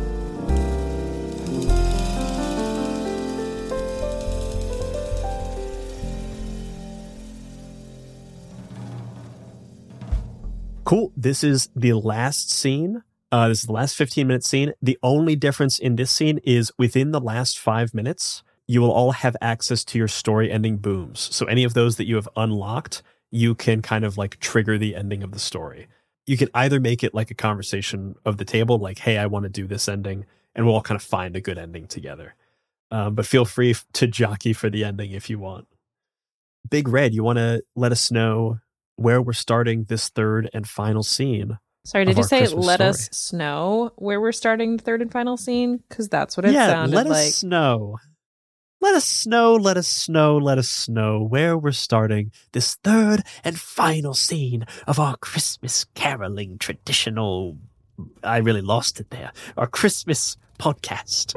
Cool. This is the last scene. This is the last 15-minute scene. The only difference in this scene is within the last 5 minutes, you will all have access to your story ending booms. So any of those that you have unlocked, you can kind of like trigger the ending of the story. You can either make it like a conversation of the table, like, hey, I want to do this ending, and we'll all kind of find a good ending together. But feel free to jockey for the ending if you want. Big Red, you want to let us know where we're starting this third and final scene. Sorry, did you say Christmas let story. us know where we're starting the third and final scene? Because that's what it sounded let like. us know. Let us know, let us know, let us know where we're starting this third and final scene of our Christmas caroling traditional... I really lost it there. Our Christmas podcast.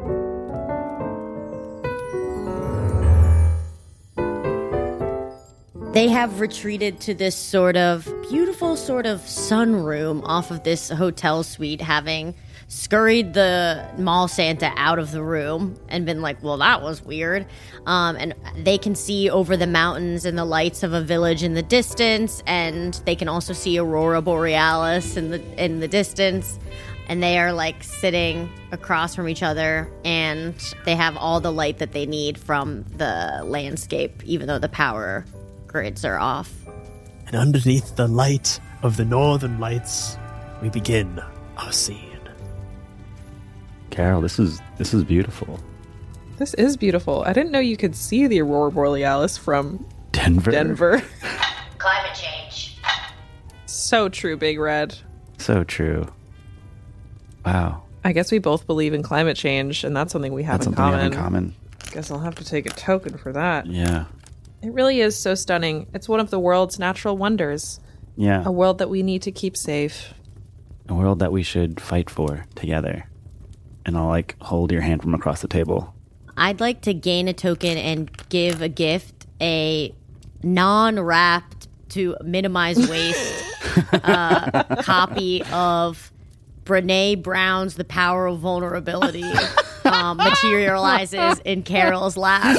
They have retreated to this sort of beautiful sort of sunroom off of this hotel suite, having scurried the mall Santa out of the room and been like, well, that was weird. And they can see over the mountains and the lights of a village in the distance, and they can also see Aurora Borealis in the distance. And they are like sitting across from each other, and they have all the light that they need from the landscape, even though the power grids are off. And underneath the light of the northern lights, we begin our scene. Carol, this is beautiful. This is beautiful. I didn't know you could see the Aurora Borealis from Denver. Climate change. So true, Big Red. So true. Wow. I guess we both believe in climate change, and that's something we have, That's in, something we common. have in common. Guess I'll have to take a token for that. Yeah. It really is so stunning. It's one of the world's natural wonders. Yeah. A world that we need to keep safe. A world that we should fight for together. And I'll like hold your hand from across the table. I'd like to gain a token and give a gift, a non-wrapped to minimize waste copy of Brene Brown's The Power of Vulnerability materializes in Carol's lap.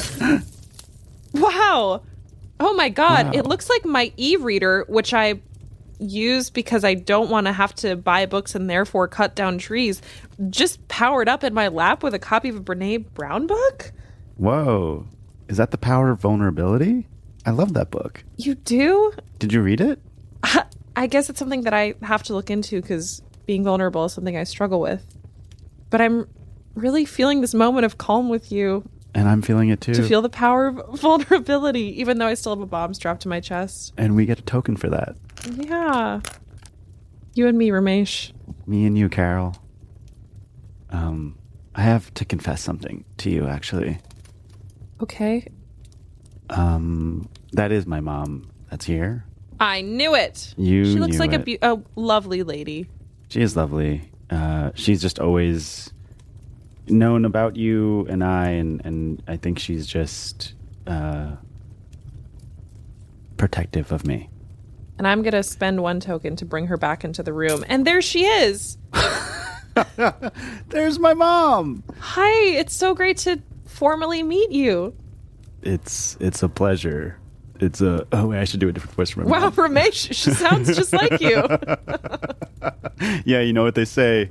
Wow. Oh my God. It looks like my e-reader, which I use because I don't want to have to buy books and therefore cut down trees, just powered up in my lap with a copy of a Brene Brown book. Whoa. Is that The Power of Vulnerability? I love that book. You do? Did you read it? I guess it's something that I have to look into because being vulnerable is something I struggle with. But I'm really feeling this moment of calm with you. And I'm feeling it too. To feel the power of vulnerability, even though I still have a bomb strapped to my chest. And we get a token for that. Yeah. You and me, Ramesh. Me and you, Carol. I have to confess something to you, actually. Okay. That is my mom that's here. I knew it. You She looks knew like it. a lovely lady. She is lovely. She's just always known about you and and I think she's just protective of me. And I'm going to spend one token to bring her back into the room. And there she is. There's my mom. Hi, it's so great to formally meet you. It's a pleasure. Wait, I should do a different voice for my Wow, mom. Ramesh, she sounds just like you. Yeah, you know what they say.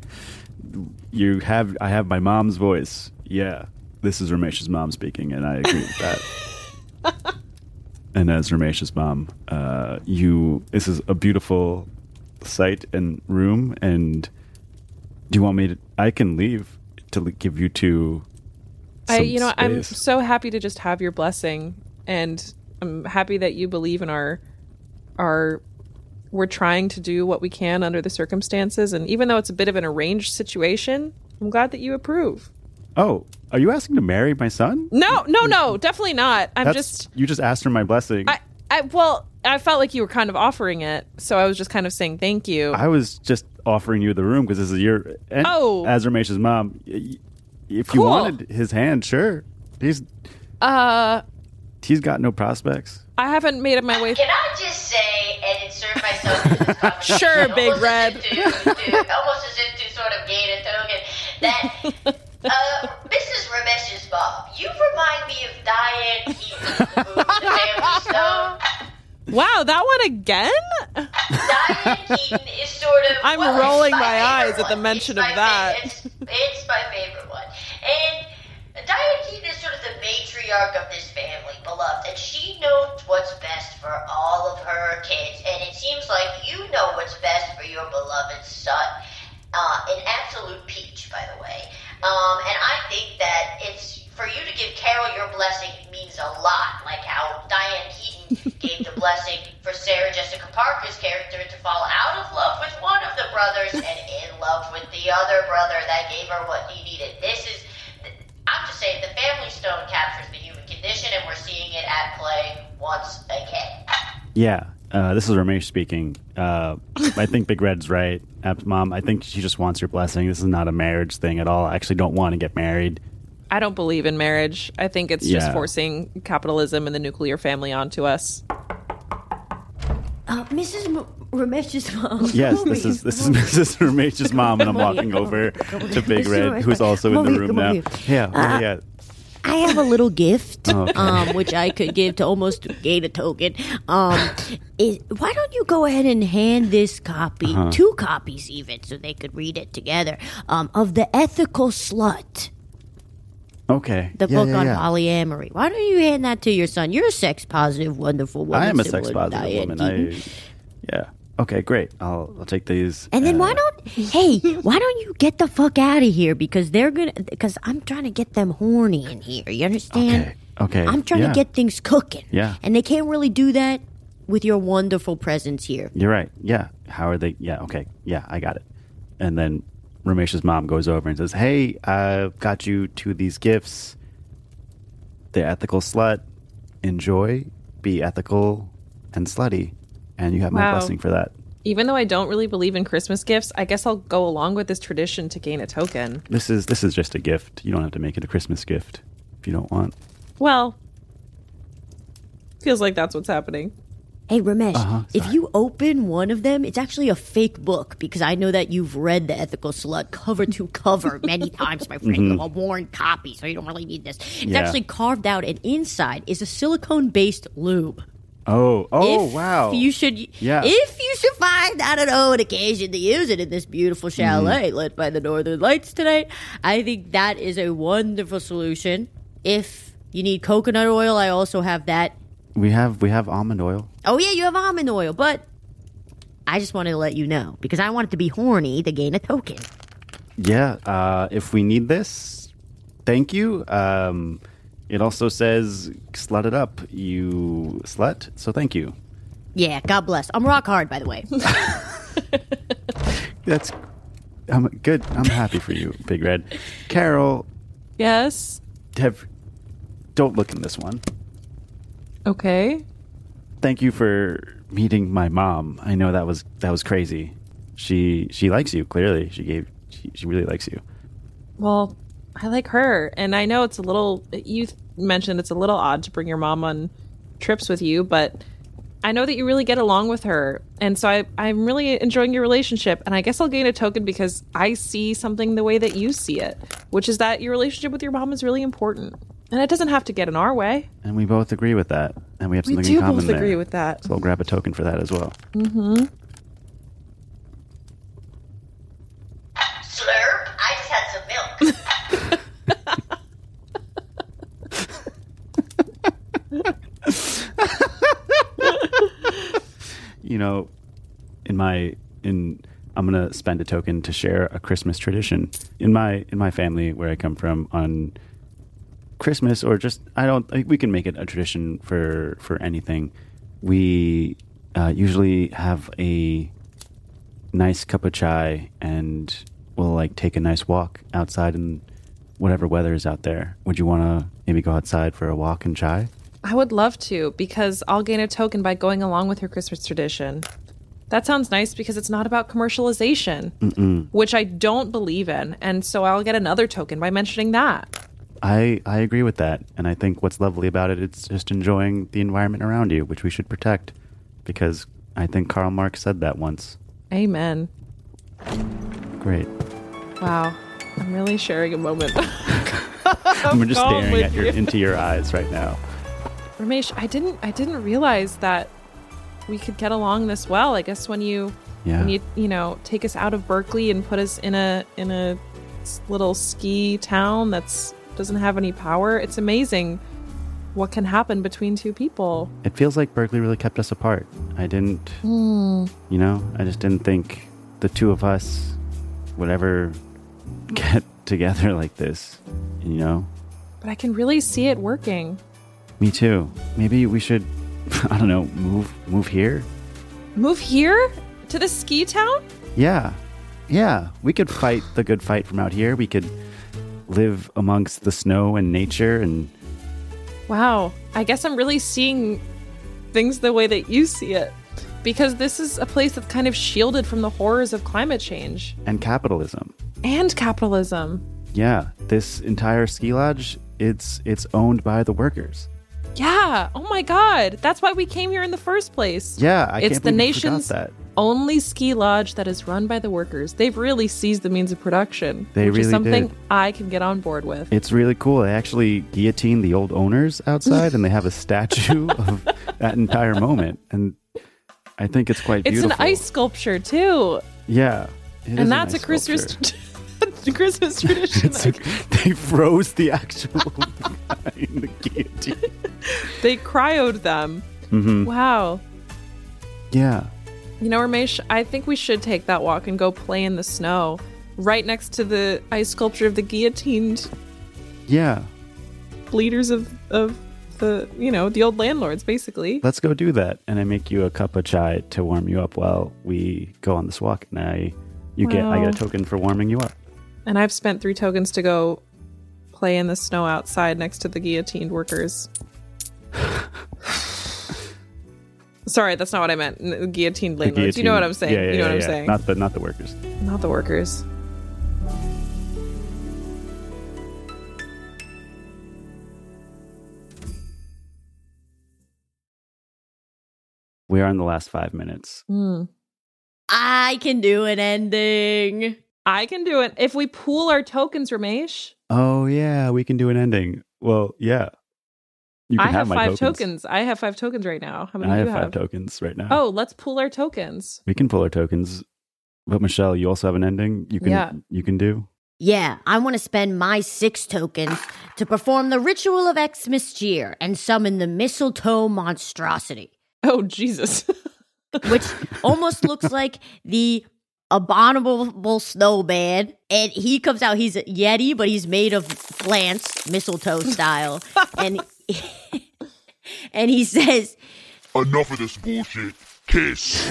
I have my mom's voice. Yeah, this is Ramesh's mom speaking, and I agree with that. And as Ramesh's mom, this is a beautiful site and room. And do you want me to? I can leave to give you two. I'm so happy to just have your blessing, and I'm happy that you believe in our. We're trying to do what we can under the circumstances, and even though it's a bit of an arranged situation, I'm glad that you approve. Oh, are you asking to marry my son? No, definitely not. You just asked for my blessing. I felt like you were kind of offering it, so I was just kind of saying thank you. I was just offering you the room because this is your. And as Ramesh's mom, if you wanted his hand, sure. He's got no prospects. I haven't made up my way. Can I just say and insert myself into this conversation? Sure, Big almost Red. Almost as if to sort of gain a token that Mrs. Ramesh's mom, you remind me of Diane Keaton from the movie The Family Stone. Wow, that one again? Diane Keaton is sort of. I'm rolling my eyes at the mention of that. It's my favorite one. And Diane Keaton is sort of the matriarch of this family, beloved, and she knows what's best for all of her kids, and it seems like you know what's best for your beloved son. An absolute peach, by the way. And I think that it's for you to give Carol your blessing means a lot, like how Diane Keaton gave the blessing for Sarah Jessica Parker's character to fall out of love with one of the brothers and in love with the other brother that gave her what he needed. I'm just saying, the Family Stone captures the human condition, and we're seeing it at play once again. Yeah, this is Ramesh speaking. I think Big Red's right. Mom, I think she just wants your blessing. This is not a marriage thing at all. I actually don't want to get married. I don't believe in marriage. I think it's just forcing capitalism and the nuclear family onto us. Mrs. Ramesh's mom. Yes, this is Mrs. Ramesh's mom, and I'm walking over to Big Red, who's also in the room now. Yeah. I have a little gift, which I could give to almost gain a token. Why don't you go ahead and hand this copy, 2 copies even, so they could read it together, of The Ethical Slut. Okay. The book on polyamory. Why don't you hand that to your son? You're a sex positive, wonderful woman. I am a sex positive woman. Okay, great. I'll take these. And then why don't you get the fuck out of here? Because I'm trying to get them horny in here. You understand? Okay. I'm trying to get things cooking. Yeah. And they can't really do that with your wonderful presence here. You're right. Yeah. How are they? Yeah. Okay. Yeah, I got it. And then Ramesh's mom goes over and says, "Hey, I've got you 2 of these gifts. The Ethical Slut. Enjoy. Be ethical and slutty. And you have my blessing for that." Even though I don't really believe in Christmas gifts, I guess I'll go along with this tradition to gain a token. This is just a gift. You don't have to make it a Christmas gift if you don't want. Well, feels like that's what's happening. Hey, Ramesh, if you open one of them, it's actually a fake book because I know that you've read The Ethical Slut cover to cover many times, my friend. A worn copy, so you don't really need this. It's actually carved out, and inside is a silicone-based lube. Wow. If you should find, I don't know, an occasion to use it in this beautiful chalet lit by the northern lights tonight, I think that is a wonderful solution. If you need coconut oil, I also have that. We have almond oil. Oh, yeah, you have almond oil, but I just wanted to let you know because I wanted to be horny to gain a token. Yeah, if we need this, thank you. It also says, slut it up, you slut, so thank you. Yeah, God bless. I'm rock hard, by the way. I'm good. I'm happy for you, Big Red. Carol. Yes? Don't look in this one. Okay. Thank you for meeting my mom. I know that was crazy. She likes you, clearly. She really likes you. Well, I like her, and I know it's a little, you mentioned it's a little odd to bring your mom on trips with you, but I know that you really get along with her, and so I'm really enjoying your relationship, and I guess I'll gain a token because I see something the way that you see it, which is that your relationship with your mom is really important, and it doesn't have to get in our way. And we both agree with that, and we have something in common there. We do both agree with that. So I'll grab a token for that as well. Mm-hmm. Slurp, I just had some milk. You know, I'm gonna spend a token to share a Christmas tradition in my family where I come from on Christmas, or just we can make it a tradition for anything. We usually have a nice cup of chai, and we'll take a nice walk outside in whatever weather is out there. Would you want to maybe go outside for a walk and chai? I would love to, because I'll gain a token by going along with your Christmas tradition. That sounds nice because it's not about commercialization, which I don't believe in, and so I'll get another token by mentioning that. I agree with that, and I think what's lovely about it's just enjoying the environment around you, which we should protect, because I think Karl Marx said that once. Amen. Great. Wow. I'm really sharing a moment. I'm just staring into your eyes right now. Ramesh, I didn't realize that we could get along this well. I guess when you take us out of Berkeley and put us in a little ski town that's doesn't have any power, it's amazing what can happen between two people. It feels like Berkeley really kept us apart. I didn't, I just didn't think the two of us would ever get together like this, But I can really see it working. Me too. Maybe we should, I don't know, move here? Move here? To the ski town? Yeah. We could fight the good fight from out here. We could live amongst the snow and nature and... Wow. I guess I'm really seeing things the way that you see it. Because this is a place that's kind of shielded from the horrors of climate change. And capitalism. Yeah. This entire ski lodge, it's owned by the workers. Yeah. Oh my God. That's why we came here in the first place. Yeah. I it's can't the believe nation's that. Only ski lodge that is run by the workers. They've really seized the means of production. Which is really something did. I can get on board with. It's really cool. They actually guillotined the old owners outside and they have a statue of that entire moment. And I think it's quite beautiful. It's an ice sculpture too. Yeah. And that's a Christmas tradition. They froze the actual guy in the guillotine. They cryoed them. Mm-hmm. Wow. Yeah. Ramesh, I think we should take that walk and go play in the snow right next to the ice sculpture of the guillotined leaders of the old landlords, basically. Let's go do that. And I make you a cup of chai to warm you up while we go on this walk. And I get a token for warming you up. And I've spent 3 tokens to go play in the snow outside next to the guillotined workers. Sorry, that's not what I meant. Guillotined The landlords. You know what I'm saying. Yeah, you know what I'm yeah. saying. Not the workers. Not the workers. We are in the last 5 minutes. I can do an ending. I can do it. If we pool our tokens, Ramesh. Oh, yeah, we can do an ending. Well, yeah. You can I have my 5 tokens. I have 5 tokens right now. How many I do have you 5 tokens right now. Oh, let's pool our tokens. We can pull our tokens. But Michelle, you also have an ending you can do? Yeah, I want to spend my 6 tokens to perform the ritual of Xmas cheer and summon the mistletoe monstrosity. Oh, Jesus. Which almost looks like the abominable snowman. And he comes out, he's a Yeti, but he's made of plants, mistletoe style. And he says, Enough of this bullshit. Kiss.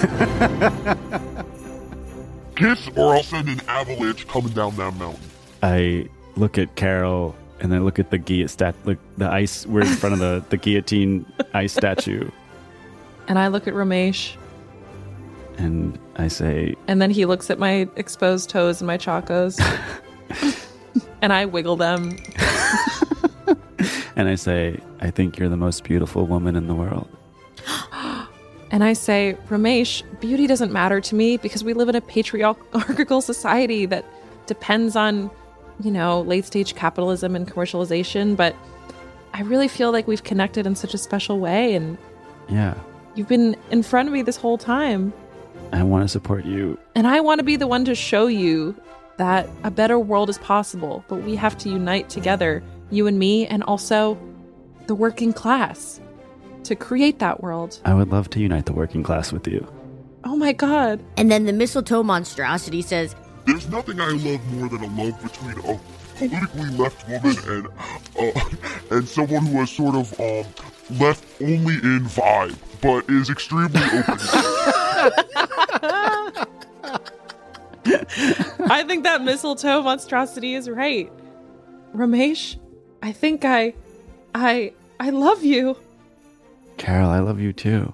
Kiss, or I'll send an avalanche coming down that mountain. I look at Carol and then look at the ice. We're in front of the guillotine ice statue. And I look at Ramesh. And I say... And then he looks at my exposed toes and my chacos. And I wiggle them. And I say, I think you're the most beautiful woman in the world. And I say, Ramesh, beauty doesn't matter to me because we live in a patriarchal society that depends on, late-stage capitalism and commercialization. But I really feel like we've connected in such a special way. And yeah, you've been in front of me this whole time. I want to support you. And I want to be the one to show you that a better world is possible. But we have to unite together, you and me, and also the working class, to create that world. I would love to unite the working class with you. Oh my God. And then the mistletoe monstrosity says, There's nothing I love more than a love between a politically left woman and someone who has sort of left only in vibe, but is extremely open. I think that mistletoe monstrosity is right. Ramesh, I think I love you. Carol, I love you too.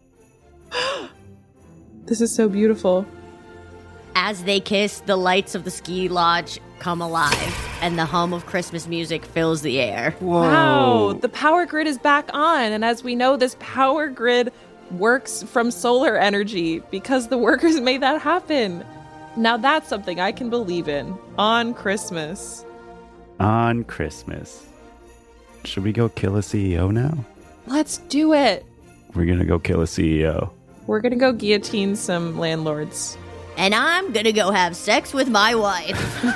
This is so beautiful. As they kiss, the lights of the ski lodge come alive, and the hum of Christmas music fills the air. Whoa. Wow, the power grid is back on. And as we know, this power grid works from solar energy because the workers made that happen. Now that's something I can believe in on Christmas. On Christmas. Should we go kill a CEO now? Let's do it. We're gonna go kill a CEO. We're gonna go guillotine some landlords. And I'm gonna go have sex with my wife.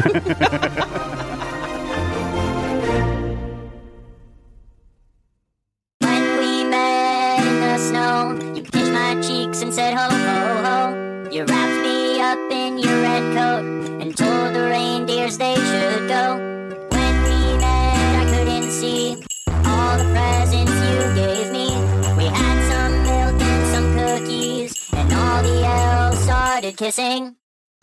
When we met in the snow, you pinched my cheeks and said ho, ho, ho. You wrapped me up in your red coat and told the reindeers they should go. When we met, I couldn't see all the presents you gave me. We had some milk and some cookies, and all the elves started kissing.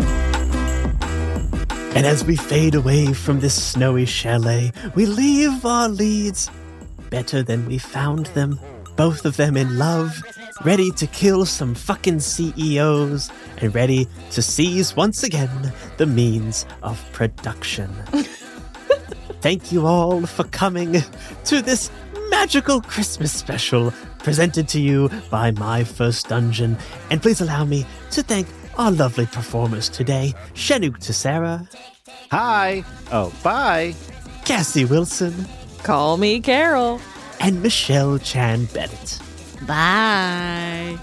And as we fade away from this snowy chalet, we leave our leads better than we found them. Both of them in love, ready to kill some fucking CEOs, and ready to seize once again the means of production. Thank you all for coming to this magical Christmas special presented to you by My First Dungeon. And please allow me to thank our lovely performers today, Shanuk Tessera. Hi. Oh, bye. Cassie Wilson. Call me Carol. And Michelle Chan Bennett. Bye.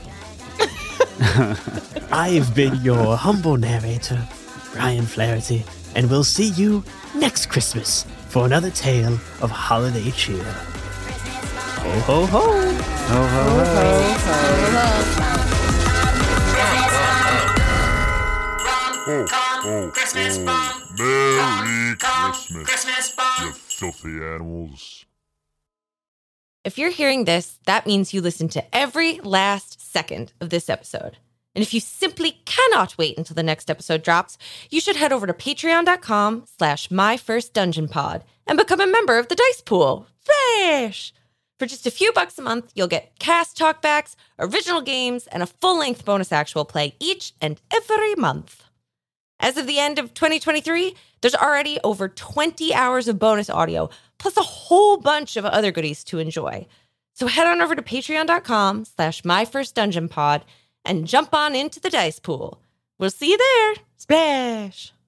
I've been your humble narrator, Brian Flaherty, and we'll see you next Christmas for another tale of holiday cheer. Ho, ho, ho. Ho, ho, ho. Merry Christmas, you filthy animals. If you're hearing this, that means you listened to every last second of this episode. And if you simply cannot wait until the next episode drops, you should head over to patreon.com/myfirstdungeonpod and become a member of the Dice Pool. Fresh! For just a few bucks a month, you'll get cast talkbacks, original games, and a full-length bonus actual play each and every month. As of the end of 2023, there's already over 20 hours of bonus audio, plus a whole bunch of other goodies to enjoy. So head on over to patreon.com/myfirstdungeonpod and jump on into the dice pool. We'll see you there. Splash!